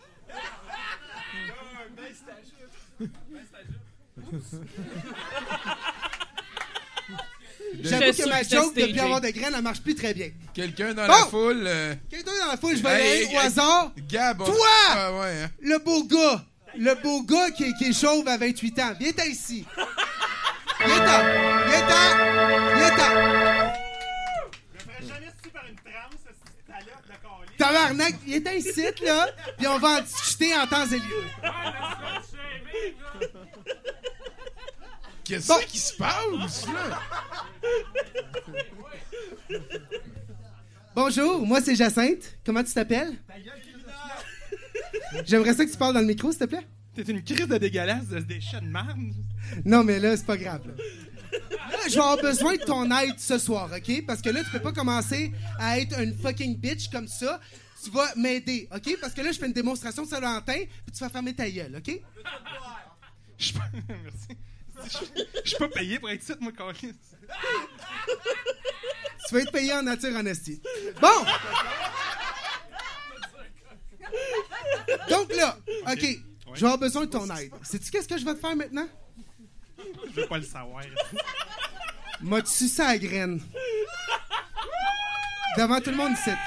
J'avoue que ma joke de plus avoir de graines, elle marche plus très bien. Quelqu'un dans bon, la foule. Euh... Quelqu'un dans la foule, je vais aller hey, au hasard. Gab, Toi! Ah, ouais, hein? Le beau gars. Le beau gars qui est, qui est chauve à vingt-huit ans. Viens-t'en ici. Viens-t'en. Viens-t'en. Viens-t'en. Je me ferais jamais sucer par une transe, cette salope de calice. Tabarnak, viens-t'en ici, là. Puis on va en discuter en temps et lieu. Qu'est-ce bon. qui se passe, là? Bonjour, moi c'est Jacinthe. Comment tu t'appelles? J'aimerais ça que tu parles dans le micro, s'il te plaît. T'es une crise de dégueulasse de des chats de marne. Non, mais là, c'est pas grave. Là. Là, je vais avoir besoin de ton aide ce soir, OK? Parce que là, tu peux pas commencer à être une fucking bitch comme ça. Tu vas m'aider, OK? Parce que là, je fais une démonstration de Saint-Valentin, puis tu vas fermer ta gueule, OK? Je peux... Merci. Je peux payer pour être ici, moi, Carlis. Tu vas être payé en nature, en esti. Bon! Donc là, OK, ouais. Je vais avoir besoin de ton aide. Sais-tu qu'est-ce que je vais te faire maintenant? Je veux pas le savoir. M'as-tu sucé à la graine? Devant tout le monde ici.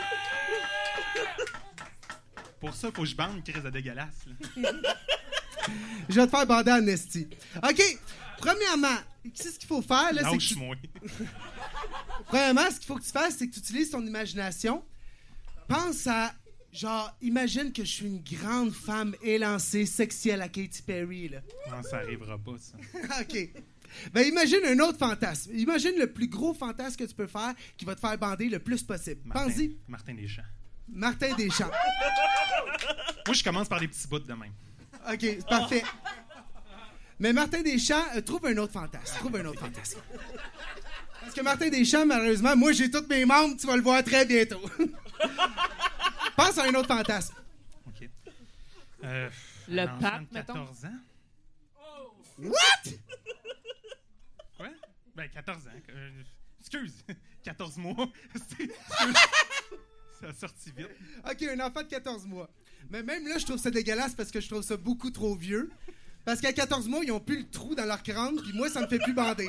Pour ça, faut que je bande une crise de dégueulasse. Là. Je vais te faire bander en esti. OK, premièrement, qu'est-ce qu'il faut faire? Là, c'est que tu... Premièrement, ce qu'il faut que tu fasses, c'est que tu utilises ton imagination. Pense à... Genre, imagine que je suis une grande femme élancée, sexy à la Katy Perry, là. Non, ça arrivera pas, ça. OK. Ben, imagine un autre fantasme. Imagine le plus gros fantasme que tu peux faire qui va te faire bander le plus possible. Martin, Pense-y. Martin Deschamps. Martin Deschamps. Moi, je commence par des petits bouts de même. OK, c'est parfait. Mais Martin Deschamps, euh, trouve un autre fantasme. Trouve un autre fantasme. Parce que Martin Deschamps, malheureusement, moi, j'ai tous mes membres, tu vas le voir très bientôt. Pense à un autre fantasme. OK. Euh, le pape, quatorze ans. What? Quoi? Ben, quatorze ans. Euh, excuse, quatorze mois. Ça a sorti vite. OK, un enfant de quatorze mois. Mais même là, je trouve ça dégueulasse parce que je trouve ça beaucoup trop vieux. Parce qu'à quatorze mois, ils ont plus le trou dans leur crâne, puis moi, ça me fait plus bander.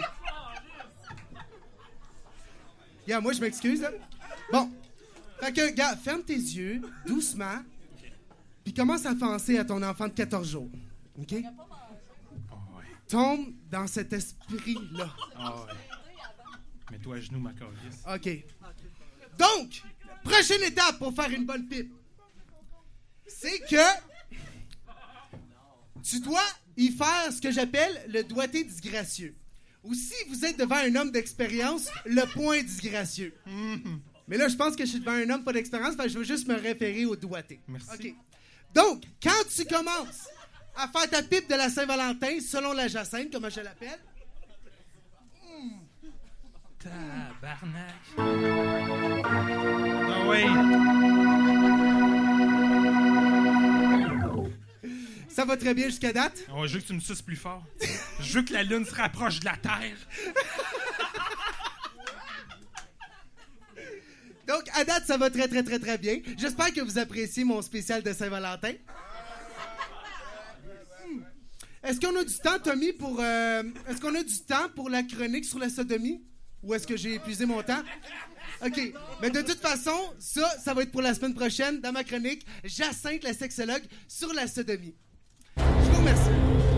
Yeah, moi, je m'excuse, là. Bon. Fait que, gars, ferme tes yeux, doucement, puis commence à penser à ton enfant de quatorze jours. OK? Oh, ouais. Tombe dans cet esprit-là. Oh, ouais. Mets-toi à genoux, ma calice. OK. Donc, Prochaine étape pour faire une bonne pipe. C'est que tu dois y faire ce que j'appelle le doigté disgracieux. Ou si vous êtes devant un homme d'expérience, le point disgracieux. Mm-hmm. Mais là, je pense que je suis devant un homme pas d'expérience, fait que je veux juste me référer au doigté. Merci. OK. Donc, quand tu commences à faire ta pipe de la Saint-Valentin, selon la Jacinthe, comme je l'appelle... Mm. Tabarnak. Ah oui. Ça va très bien jusqu'à date? Oh, je veux que tu me suces plus fort. Je veux que la Lune se rapproche de la Terre. Donc, à date, ça va très, très, très, très bien. J'espère que vous appréciez mon spécial de Saint-Valentin. Hmm. Est-ce qu'on a du temps, Tommy, pour... Euh, est-ce qu'on a du temps pour la chronique sur la sodomie? Ou est-ce que j'ai épuisé mon temps? OK. Mais de toute façon, ça, ça va être pour la semaine prochaine, dans ma chronique, Jacinthe, la sexologue, sur la sodomie. Je vous remercie.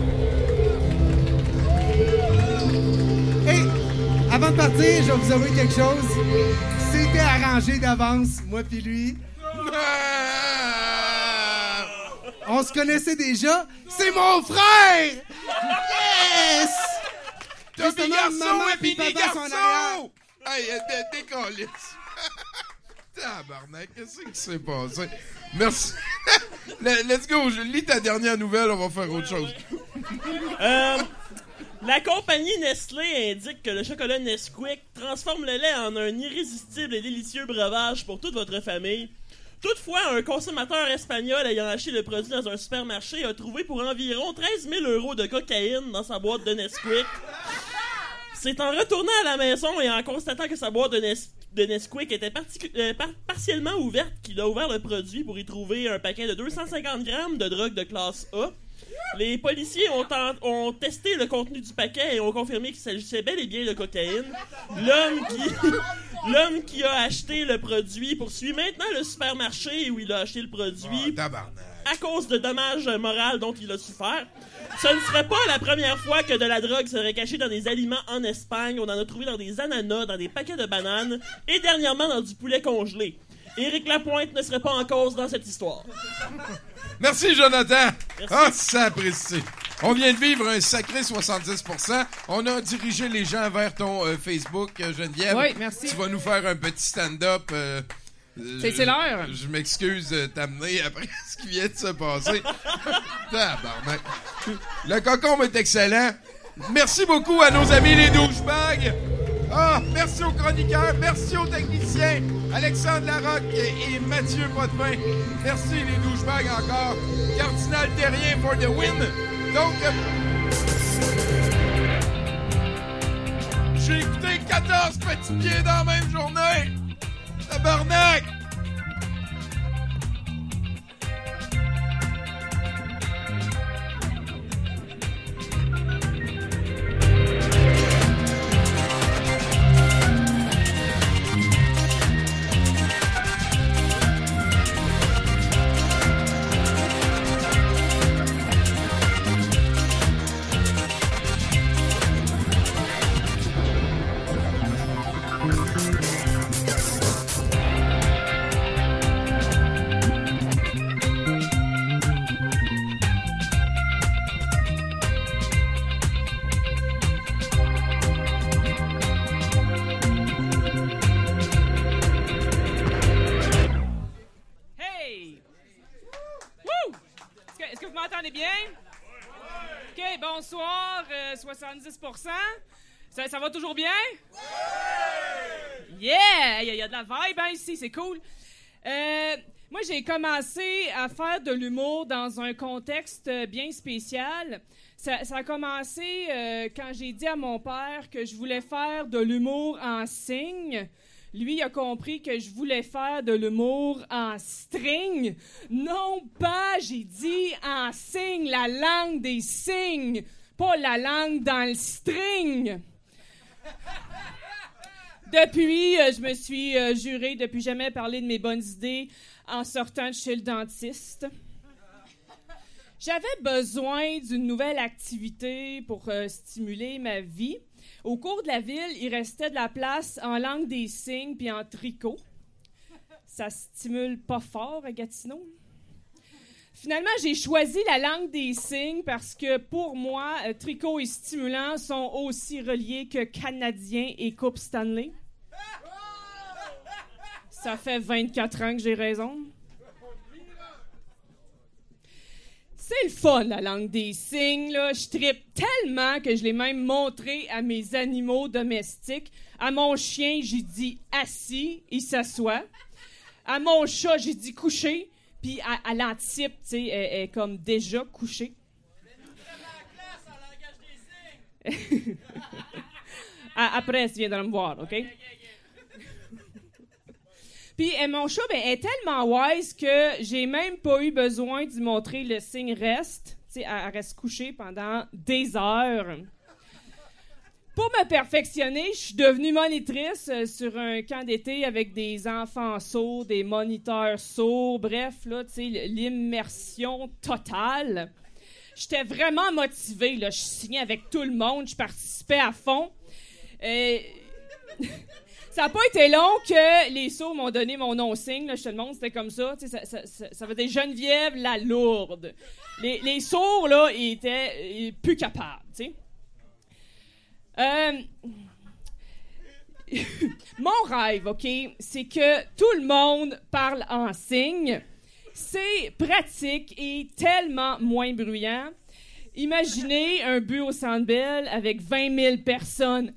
Et, avant de partir, je vais vous avouer quelque chose. C'était arrangé d'avance, moi puis lui. On se connaissait déjà. C'est mon frère! Yes! Tommy Garçon et puis Billy papa sont en arrière. Garçon! Hey, décollisse! Tabarnak, qu'est-ce qui s'est passé? Merci. Let's go, je lis ta dernière nouvelle, on va faire autre chose. Euh, la compagnie Nestlé indique que le chocolat Nesquik transforme le lait en un irrésistible et délicieux breuvage pour toute votre famille. Toutefois, un consommateur espagnol ayant acheté le produit dans un supermarché a trouvé pour environ treize mille euros de cocaïne dans sa boîte de Nesquik. C'est en retournant à la maison et en constatant que sa boîte de, Nes- de Nesquik était particu- euh, par- partiellement ouverte qu'il a ouvert le produit pour y trouver un paquet de deux cent cinquante grammes de drogue de classe A. Les policiers ont, en- ont testé le contenu du paquet et ont confirmé qu'il s'agissait bel et bien de cocaïne. L'homme qui, l'homme qui a acheté le produit poursuit maintenant le supermarché où il a acheté le produit oh, à cause de dommages moraux dont il a souffert. Ce ne serait pas la première fois que de la drogue serait cachée dans des aliments en Espagne. On en a trouvé dans des ananas, dans des paquets de bananes et dernièrement dans du poulet congelé. Éric Lapointe ne serait pas en cause dans cette histoire. Merci, Jonathan. Merci. Ah, ça apprécie. On vient de vivre un sacré soixante-dix pour cent. On a dirigé les gens vers ton euh, Facebook, euh, Geneviève. Oui, merci. Tu vas nous faire un petit stand-up. Euh, c'est, je, c'est l'heure. Je, je m'excuse de t'amener après ce qui vient de se passer. Tabarnak. Le cocombe est excellent. Merci beaucoup à nos amis les douchebags. Ah, merci aux chroniqueurs, merci aux techniciens, Alexandre Larocque et Mathieu Potvin. Merci les douchebags encore. Cardinal Terrien for the win. Donc, euh, j'ai écouté quatorze petits pieds dans la même journée. Tabarnak! Bonsoir, euh, soixante-dix pour cent. Ça, ça va toujours bien? Yeah! Il y, y a de la vibe hein, ici, c'est cool. Euh, moi, j'ai commencé à faire de l'humour dans un contexte bien spécial. Ça, ça a commencé euh, quand j'ai dit à mon père que je voulais faire de l'humour en signe. Lui, il a compris que je voulais faire de l'humour en string. Non pas, j'ai dit en signe, la langue des signes, pas la langue dans le string. Depuis, euh, je me suis euh, juré de plus jamais parler de mes bonnes idées en sortant de chez le dentiste. J'avais besoin d'une nouvelle activité pour euh, stimuler ma vie. Au cours de la ville, il restait de la place en langue des signes puis en tricot. ça stimule pas fort à Gatineau. Finalement, j'ai choisi la langue des signes parce que pour moi, euh, tricot et stimulant sont aussi reliés que Canadien et Coupe Stanley. Ça fait vingt-quatre ans que j'ai raison. C'est le fun, la langue des signes, là. Je trippe tellement que je l'ai même montré à mes animaux domestiques. À mon chien, j'ai dit « assis », il s'assoit. À mon chat, j'ai dit « couché », puis à, à l'antipe, tu sais, elle, elle est comme déjà couchée. Après, tu viendras me voir, OK? Puis euh, mon chat ben, est tellement wise que j'ai même pas eu besoin d'y montrer le signe reste. Tu sais, elle, elle reste couchée pendant des heures. Pour me perfectionner, je suis devenue monitrice euh, sur un camp d'été avec des enfants sourds, des moniteurs sourds, bref, là, tu sais, l'immersion totale. J'étais vraiment motivée, là. Je signais avec tout le monde, je participais à fond. Euh... Ça n'a pas été long que les sourds m'ont donné mon nom-signe. Là, je te le montre, c'était comme ça. Ça, ça, ça. Ça veut dire Geneviève la lourde. Les, les sourds, là, ils étaient ils, plus capables, tu sais. Euh, mon rêve, OK, c'est que tout le monde parle en signe. C'est pratique et tellement moins bruyant. Imaginez un but au Centre Bell avec vingt mille personnes.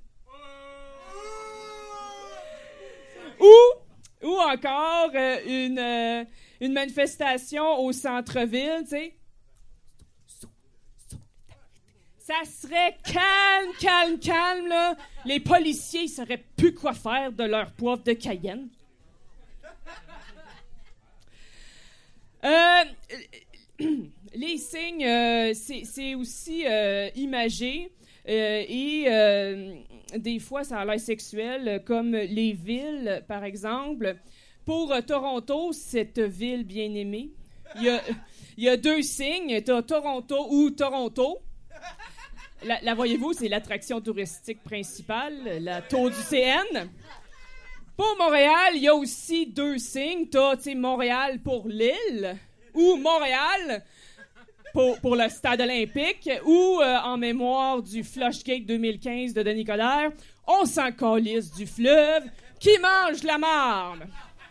Ou, ou encore euh, une, euh, une manifestation au centre-ville, tu sais. Ça serait calme, calme, calme, là. Les policiers, ils sauraient plus quoi faire de leur poivre de Cayenne. Euh, les signes, euh, c'est, c'est aussi euh, imagé. Euh, et euh, des fois, ça a l'air sexuel, comme les villes, par exemple. Pour euh, Toronto, cette ville bien-aimée, il y a, il y a deux signes. Tu as Toronto ou Toronto. La, la voyez-vous, c'est l'attraction touristique principale, la tour du C N. Pour Montréal, il y a aussi deux signes. Tu as Montréal pour l'île ou Montréal Pour, pour le stade olympique, ou euh, en mémoire du Flushgate deux mille quinze de Denis Coderre, on s'en calisse du fleuve qui mange la marne.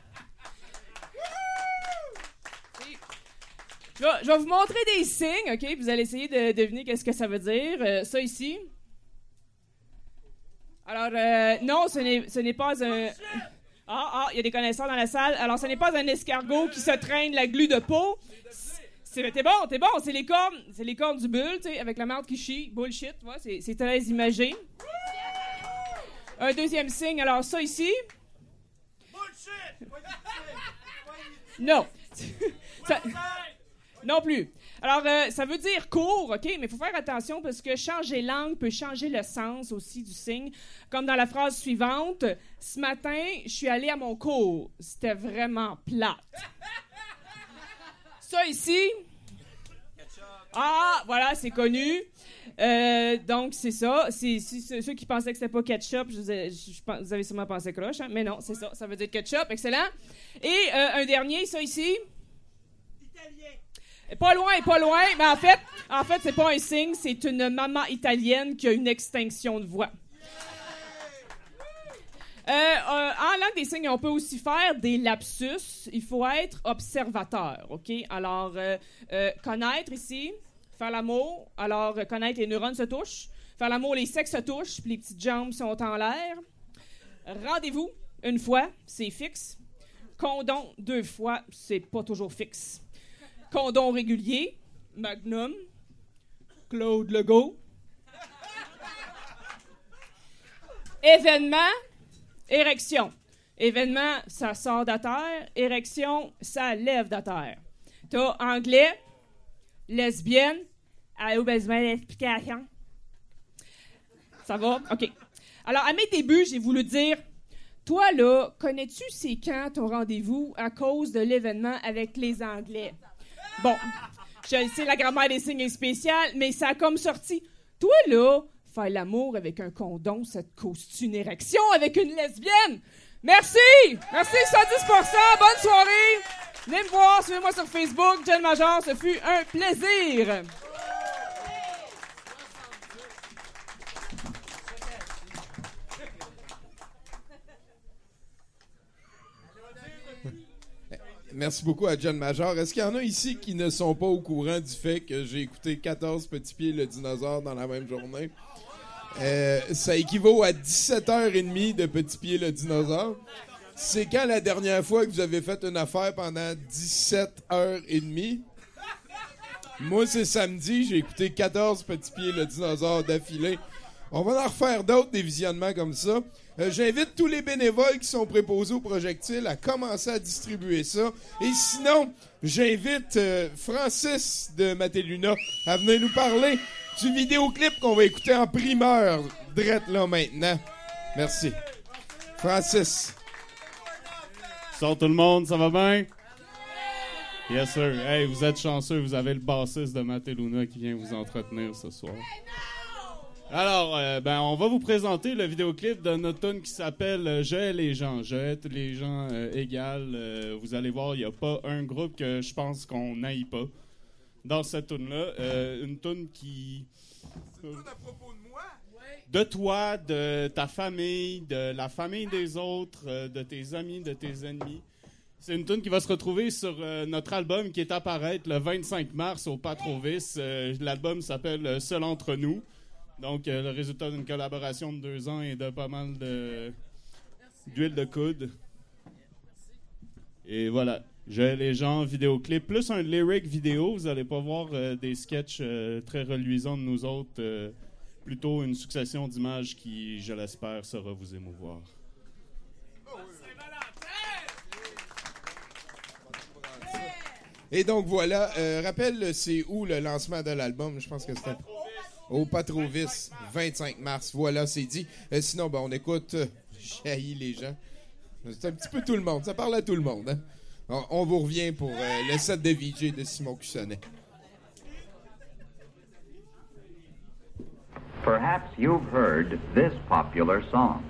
Je vais, je vais vous montrer des signes, OK? Vous allez essayer de deviner qu'est-ce que ça veut dire. Euh, ça ici. Alors, euh, non, ce n'est, ce n'est pas un... Ah, ah, il y a des connaisseurs dans la salle. Alors, ce n'est pas un escargot qui se traîne la glu de peau. C'est, t'es bon, t'es bon, c'est les cornes, c'est les cornes du bulle, tu sais, avec la marde qui chie, bullshit, tu vois, c'est, c'est très imagé. Un deuxième signe, alors ça ici. Bullshit! Non. Ça, non plus. Alors, euh, ça veut dire court, OK, mais il faut faire attention parce que changer langue peut changer le sens aussi du signe. Comme dans la phrase suivante, « Ce matin, je suis allé à mon cours. C'était vraiment plate. » Ça ici. Ah, voilà, c'est connu. Euh, donc, c'est ça. C'est, c'est, ceux qui pensaient que c'était pas ketchup, je vous, ai, je, je, vous avez sûrement pensé croche, hein? Mais non, c'est ça. Ça veut dire ketchup. Excellent. Et euh, un dernier, ça ici. Italien. Pas loin, pas loin. Mais en fait, en fait, c'est pas un signe. C'est une maman italienne qui a une extinction de voix. Euh, euh, en langue des signes, on peut aussi faire des lapsus. Il faut être observateur, OK? Alors, euh, euh, connaître ici, faire l'amour. Alors, euh, connaître, les neurones se touchent. Faire l'amour, les sexes se touchent, puis les petites jambes sont en l'air. Rendez-vous, une fois, c'est fixe. Condom, deux fois, c'est pas toujours fixe. Condom régulier, Magnum, Claude Legault. Événement, érection. Événement, ça sort de terre. Érection, ça lève de terre. T'as anglais, lesbienne. Allô, besoin d'explication? Ça va? OK. Alors, à mes débuts, j'ai voulu dire, toi, là, connais-tu c'est quand ton rendez-vous à cause de l'événement avec les Anglais? Bon, je sais, la grammaire des signes est spéciale, mais ça a comme sorti. Toi, là, faire l'amour avec un condom, ça te cause une érection avec une lesbienne? Merci! Merci, soixante-dix pour cent. Bonne soirée! Venez me voir, suivez-moi sur Facebook. Jen Major, ce fut un plaisir. Merci beaucoup à John Major. Est-ce qu'il y en a ici qui ne sont pas au courant du fait que j'ai écouté quatorze Petits Pieds le dinosaure dans la même journée? Euh, ça équivaut à dix-sept heures trente de Petits Pieds le dinosaure. C'est quand la dernière fois que vous avez fait une affaire pendant dix-sept heures trente? Moi, c'est samedi, j'ai écouté quatorze Petits Pieds le dinosaure d'affilée. On va en refaire d'autres, des visionnements comme ça. Euh, j'invite tous les bénévoles qui sont préposés au projectile à commencer à distribuer ça. Et sinon, j'invite euh, Francis de Matéluna à venir nous parler du vidéoclip qu'on va écouter en primeur, drette là maintenant. Merci. Francis. Salut tout le monde, ça va bien? Yes sir. Hey, vous êtes chanceux, vous avez le bassiste de Matéluna qui vient vous entretenir ce soir. Alors, euh, ben, on va vous présenter le vidéoclip de notre tune qui s'appelle euh, « Je hais les gens ». Je hais les gens euh, égales. Euh, vous allez voir, il n'y a pas un groupe que je pense qu'on n'aille pas dans cette tune-là. Euh, une tune qui... C'est une tune à propos de moi? De toi, de ta famille, de la famille des autres, euh, de tes amis, de tes ennemis. C'est une tune qui va se retrouver sur euh, notre album qui est à paraître le vingt-cinq mars au Patrovis. Euh, l'album s'appelle « Seul entre nous ». Donc, euh, le résultat d'une collaboration de deux ans et de pas mal de d'huile de coude. Et voilà. J'ai les gens vidéoclip, plus un lyric vidéo. Vous n'allez pas voir euh, des sketchs euh, très reluisants de nous autres. Euh, plutôt une succession d'images qui, je l'espère, saura vous émouvoir. Et donc, voilà. Euh, rappelle, c'est où le lancement de l'album? Je pense que c'était... Au Patrovis, vingt-cinq mars. Voilà, c'est dit. Euh, sinon, ben, on écoute euh, Jaillit les gens. C'est un petit peu tout le monde. Ça parle à tout le monde. Hein? On, on vous revient pour euh, le set de V J de Simon Cussonnet. Perhaps you've heard this popular song.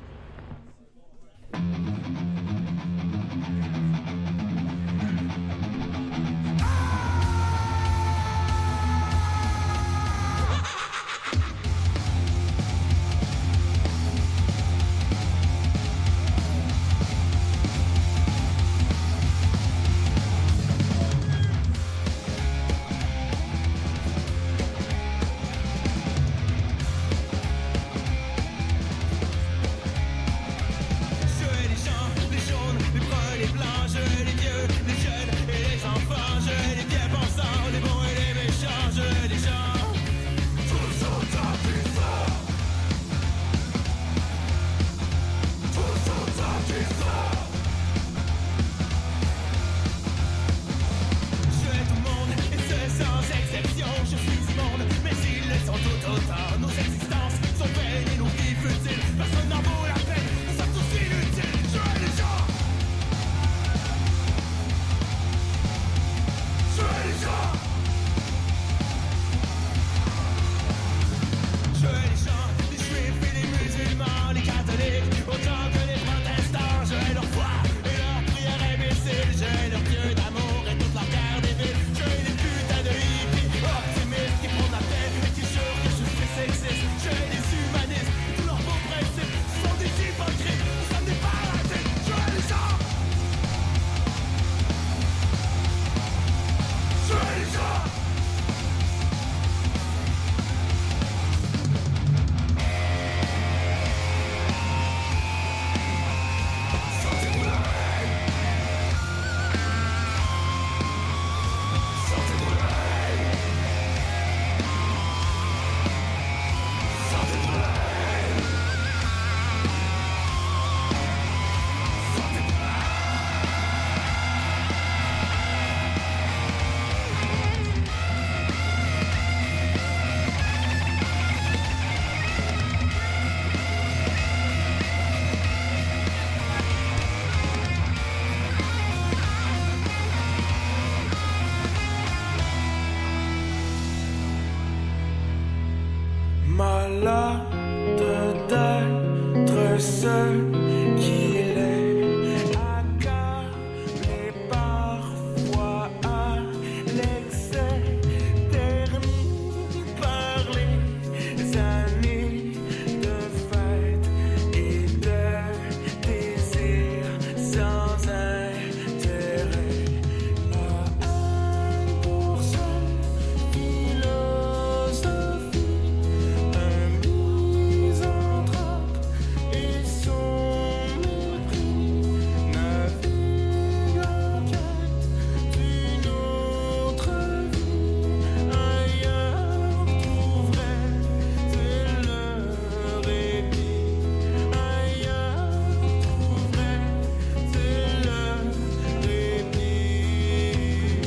seul qu'il est, accablé parfois à l'excès, terni par les années de fête et de désir sans intérêt. La haine pour seule philosophie, un misanthrope et son mépris naviguent en quête d'une autre vie. Ailleurs trouverait-il le répit, ailleurs trouverait-il le répit.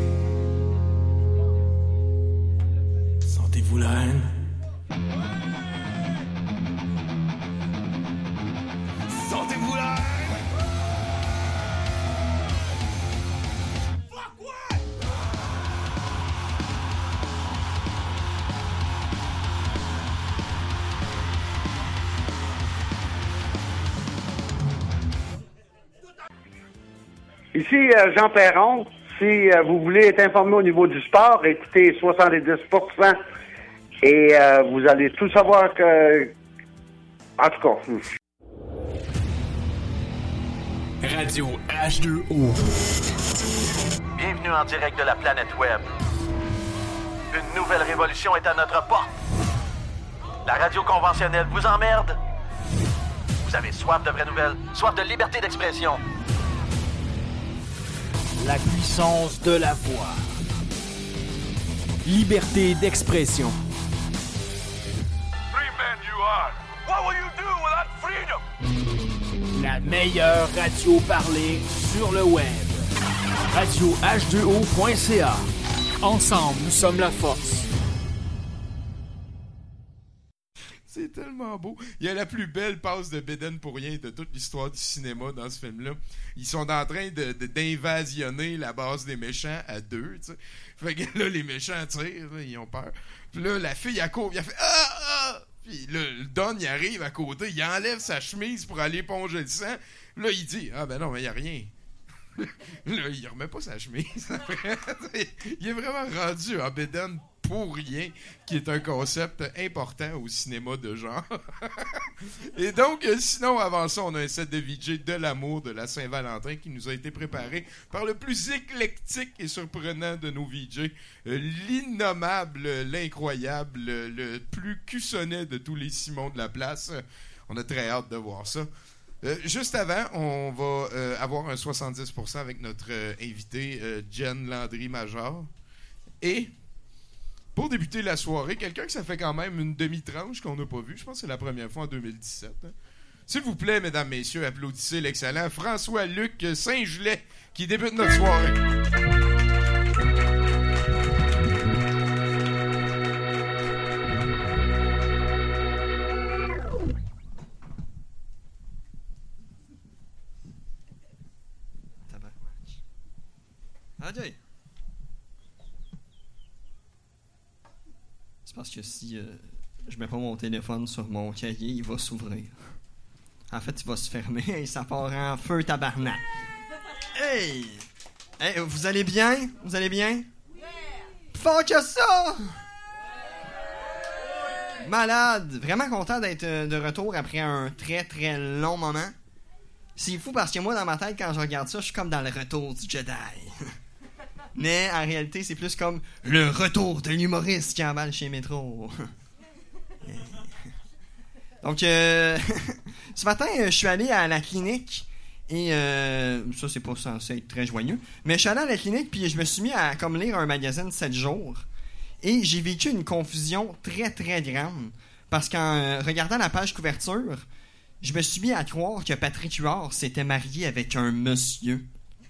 Sentez-vous la haine? Sentez-vous la haine? Ici euh, Jean Perron. Si euh, vous voulez être informé au niveau du sport, écoutez soixante-dix pour cent et euh, vous allez tout savoir que... En tout cas... hmm. Radio H deux O. Bienvenue en direct de la planète Web. Une nouvelle révolution est à notre porte. La radio conventionnelle vous emmerde. Vous avez soif de vraies nouvelles, soif de liberté d'expression. La puissance de la voix. Liberté d'expression. Free man you are. What will you do without freedom? La meilleure radio parlée sur le web. radio H deux O point C A. Ensemble, nous sommes la force. C'est tellement beau. Il y a la plus belle passe de bédaine pour rien de toute l'histoire du cinéma dans ce film-là. Ils sont en train de, de, d'invasionner la base des méchants à deux, tu sais. Fait que là, les méchants tirent, là, ils ont peur. Puis là, la fille, elle court, elle fait « Ah! Ah! » Puis là, le Don, il arrive à côté, il enlève sa chemise pour aller éponger le sang. Là, il dit « Ah ben non, mais il n'y a rien. » Là, il remet pas sa chemise. Il est vraiment rendu en bédaine pour rien, qui est un concept important au cinéma de genre. Et donc, sinon, avant ça, on a un set de V J de l'amour de la Saint-Valentin qui nous a été préparé par le plus éclectique et surprenant de nos V J, euh, l'innommable, l'incroyable, le plus cussonnet de tous les Simons de la place. On a très hâte de voir ça. Euh, juste avant, on va euh, avoir un soixante-dix pour cent avec notre euh, invité euh, Jen Landry-Major. Et pour débuter la soirée, quelqu'un que ça fait quand même une demi-tranche qu'on n'a pas vu, je pense que c'est la première fois en deux mille dix-sept. Hein. S'il vous plaît, mesdames, messieurs, applaudissez l'excellent François-Luc Saint-Gelais qui débute notre soirée. Adieu. C'est parce que si euh, je mets pas mon téléphone sur mon cahier, il va s'ouvrir. En fait, il va se fermer et ça part en feu tabarnak. Hey! Hey, vous allez bien? Vous allez bien? Plus fort que ça! Malade! Vraiment content d'être de retour après un très très long moment. C'est fou parce que moi, dans ma tête, quand je regarde ça, je suis comme dans le retour du Jedi. Mais en réalité, c'est plus comme le retour de l'humoriste qui emballe chez Métro. Donc, euh, ce matin, je suis allé à la clinique et euh, ça, c'est pas censé être très joyeux. Mais je suis allé à la clinique puis je me suis mis à comme lire un magazine sept jours et j'ai vécu une confusion très très grande parce qu'en euh, regardant la page couverture, je me suis mis à croire que Patrick Huard s'était marié avec un monsieur.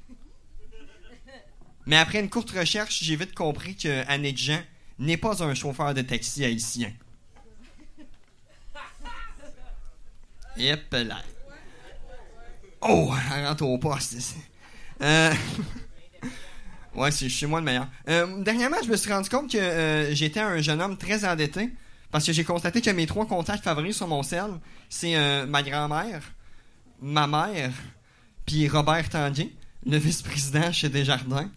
Mais après une courte recherche, j'ai vite compris que Annick Jean n'est pas un chauffeur de taxi haïtien. Yep, là. Oh, elle rentre au poste. Euh... ouais, c'est chez moi le meilleur. Euh, dernièrement, je me suis rendu compte que euh, j'étais un jeune homme très endetté Parce que j'ai constaté que mes trois contacts favoris sur mon cell, c'est euh, ma grand-mère, ma mère, puis Robert Tanguay, le vice-président chez Desjardins.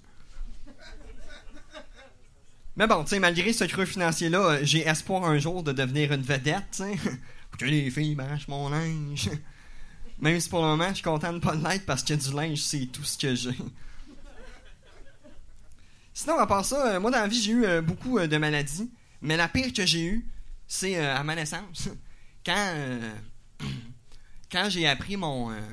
Mais bon, tu sais, malgré ce creux financier-là, j'ai espoir un jour de devenir une vedette, tu sais. Pour que les filles m'arrachent mon linge. Même si pour le moment, je suis content de pas l'être parce que du linge, c'est tout ce que j'ai. Sinon, à part ça, moi, dans la vie, j'ai eu euh, beaucoup euh, de maladies. Mais la pire que j'ai eue, c'est euh, à ma naissance. Quand, euh, quand j'ai appris mon... Euh,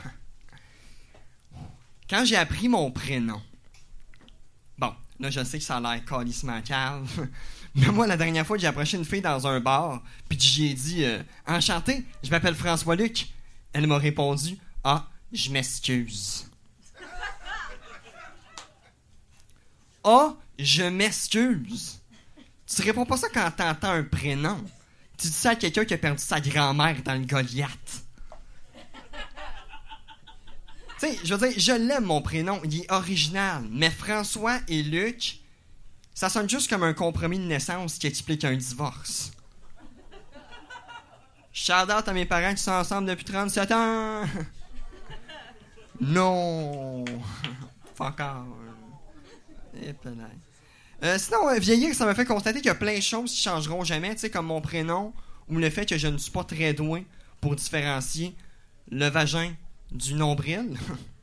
quand j'ai appris mon prénom. Bon, là, je sais que ça a l'air calissement cave. Mais moi, la dernière fois, j'ai approché une fille dans un bar, puis j'y ai dit euh, « Enchanté, je m'appelle François-Luc. » Elle m'a répondu « Ah, je m'excuse. » « Ah, je m'excuse. » Tu réponds pas ça quand t'entends un prénom. Tu dis ça à quelqu'un qui a perdu sa grand-mère dans le Goliath. Tu sais, je veux dire, je l'aime mon prénom, il est original. Mais François et Luc, ça sonne juste comme un compromis de naissance qui explique un divorce. Shout-out à mes parents qui sont ensemble depuis trente-sept ans. Non. Fuck off. Euh, sinon, euh, vieillir, ça m'a fait constater qu'il y a plein de choses qui changeront jamais, tu sais, comme mon prénom ou le fait que je ne suis pas très doué pour différencier le vagin du nombril.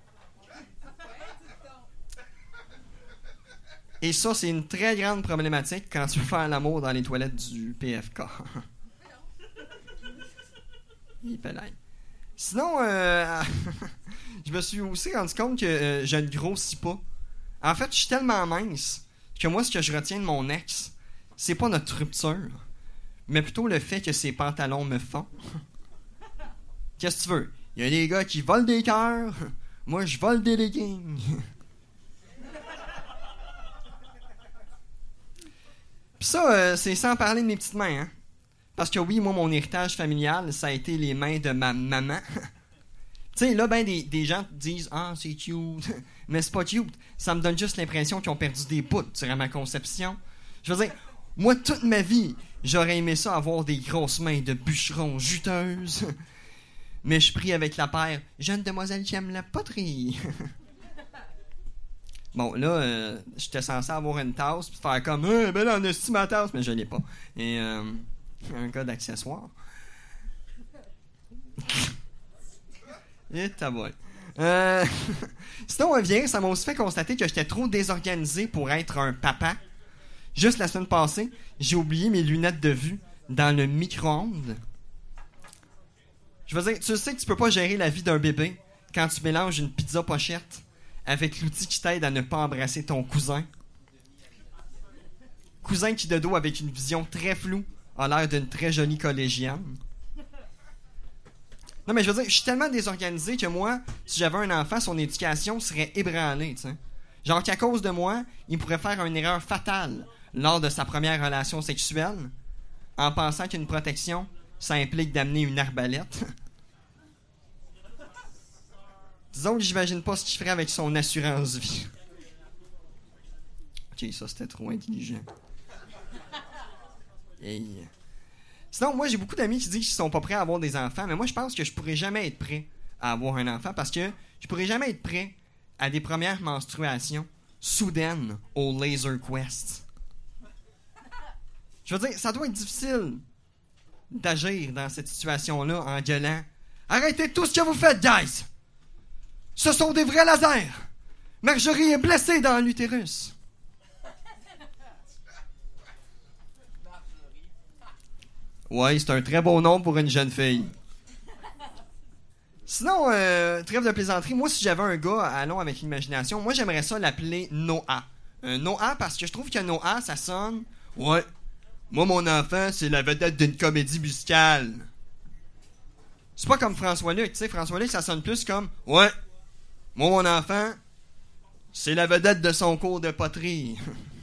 Et ça, c'est une très grande problématique quand tu veux faire l'amour dans les toilettes du P F K. Sinon, euh, je me suis aussi rendu compte que euh, je ne grossis pas. En fait, je suis tellement mince que moi, ce que je retiens de mon ex, c'est pas notre rupture, mais plutôt le fait que ses pantalons me font. Qu'est-ce que tu veux? Il y a des gars qui volent des cœurs, moi, je vole des leggings. Pis ça, euh, c'est sans parler de mes petites mains, hein? Parce que oui, moi, mon héritage familial, ça a été les mains de ma maman. Tu sais, là, ben, des, des gens te disent « Ah, c'est cute. » Mais c'est pas cute. Ça me donne juste l'impression qu'ils ont perdu des bouts durant ma conception. Je veux dire, moi, toute ma vie, j'aurais aimé ça avoir des grosses mains de bûcheron juteuses. Mais je prie avec la paire « Jeune demoiselle qui aime la poterie. » Bon, là, euh, j'étais censé avoir une tasse puis faire comme hey, « Ben là, on a su ma tasse. » Mais je l'ai pas. Et euh, un gars d'accessoires. Et taboy. Euh, sinon, un vieillir, ça m'a aussi fait constater que j'étais trop désorganisé pour être un papa. Juste la semaine passée, j'ai oublié mes lunettes de vue dans le micro-ondes. Je veux dire, tu sais que tu peux pas gérer la vie d'un bébé quand tu mélanges une pizza pochette avec l'outil qui t'aide à ne pas embrasser ton cousin. Cousin qui, de dos, avec une vision très floue, a l'air d'une très jolie collégienne. Non, mais je veux dire, je suis tellement désorganisé que moi, si j'avais un enfant, son éducation serait ébranlée, tu sais. Genre qu'à cause de moi, il pourrait faire une erreur fatale lors de sa première relation sexuelle en pensant qu'une protection, ça implique d'amener une arbalète. Disons que j'imagine pas ce qu'il ferait avec son assurance vie. Ok, ça c'était trop intelligent. Hey. Sinon, moi, j'ai beaucoup d'amis qui disent qu'ils sont pas prêts à avoir des enfants, mais moi, je pense que je pourrais jamais être prêt à avoir un enfant parce que je pourrais jamais être prêt à des premières menstruations soudaines au Laser Quest. Je veux dire, ça doit être difficile d'agir dans cette situation-là en gueulant « Arrêtez tout ce que vous faites, guys! Ce sont des vrais lasers! Marjorie est blessée dans l'utérus! » Ouais, c'est un très beau nom pour une jeune fille. Sinon, euh, trêve de plaisanterie, moi, si j'avais un gars, allons avec l'imagination, moi, j'aimerais ça l'appeler Noah. Euh, Noah, parce que je trouve que Noah, ça sonne... Ouais, moi, mon enfant, c'est la vedette d'une comédie musicale. C'est pas comme François-Luc, tu sais, François-Luc, ça sonne plus comme... Ouais, moi, mon enfant, c'est la vedette de son cours de poterie.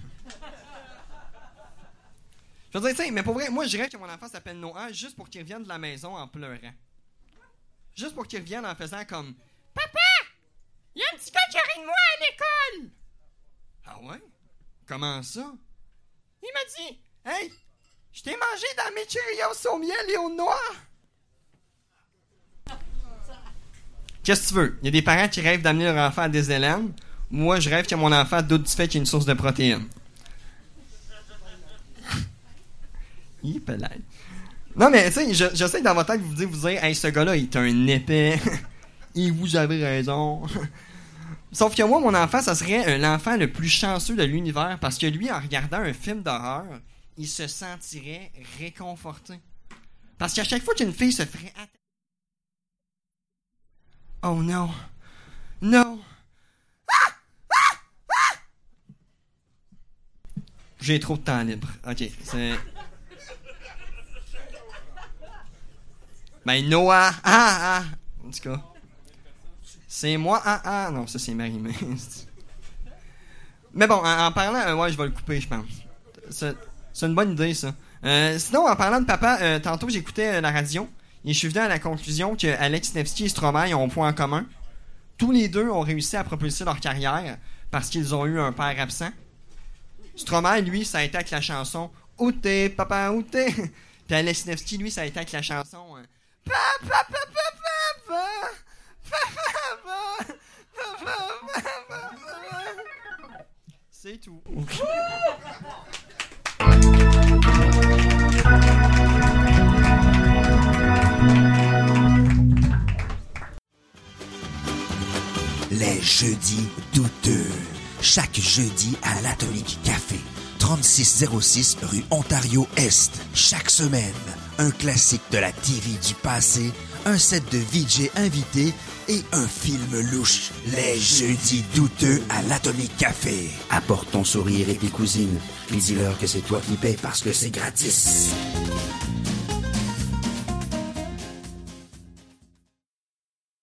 Je veux dire, tu sais, mais pour vrai, moi, je dirais que mon enfant s'appelle Noah juste pour qu'il revienne de la maison en pleurant. Juste pour qu'il revienne en faisant comme « Papa! Il y a un petit gars qui rit de moi à l'école! » Ah ouais? Comment ça? Il m'a dit « Hey, Je t'ai mangé dans mes Cheerios au miel et au noix. Qu'est-ce que tu veux? Il y a des parents qui rêvent d'amener leur enfant à Disneyland. Moi, je rêve que mon enfant doute du fait qu'il y a une source de protéines. Il peut l'être. Non, mais tu sais, je, je sais que dans votre tête, vous vous dites, vous dire, hey, ce gars-là, il est un épais. Et vous avez raison. Sauf que moi, mon enfant, ça serait l'enfant le plus chanceux de l'univers parce que lui, en regardant un film d'horreur, il se sentirait réconforté. Parce qu'à chaque fois qu'une fille se ferait attaquer... Oh non. Non. Ah! Ah! Ah! J'ai trop de temps libre. Ok, c'est... Ben, Noah. Ah, ah. En tout cas. C'est moi. Ah, ah. Non, ça, c'est Marie-Mé. Mais bon, en, en parlant... Euh, ouais, je vais le couper, je pense. C'est, c'est une bonne idée, ça. Euh, sinon, en parlant de papa, euh, tantôt, j'écoutais euh, la radio et je suis venu à la conclusion que Alex Nevsky et Stromae ont un point en commun. Tous les deux ont réussi à propulser leur carrière parce qu'ils ont eu un père absent. Stromae, lui, ça a été avec la chanson « Où t'es, papa, où t'es? » Puis Alex Nevsky, lui, ça a été avec la chanson euh, « Papa, papa, papa, papa, papa, papa, papa. » C'est tout. Les jeudis douteux. Chaque jeudi à l'Atomique Café. trente-six zéro six rue Ontario-Est. Chaque semaine, un classique de la T V du passé, un set de V J invités et un film louche. Les jeudis douteux à l'Atomique Café. Apporte ton sourire et tes cousines, puis dis-leur que c'est toi qui payes parce que c'est gratis.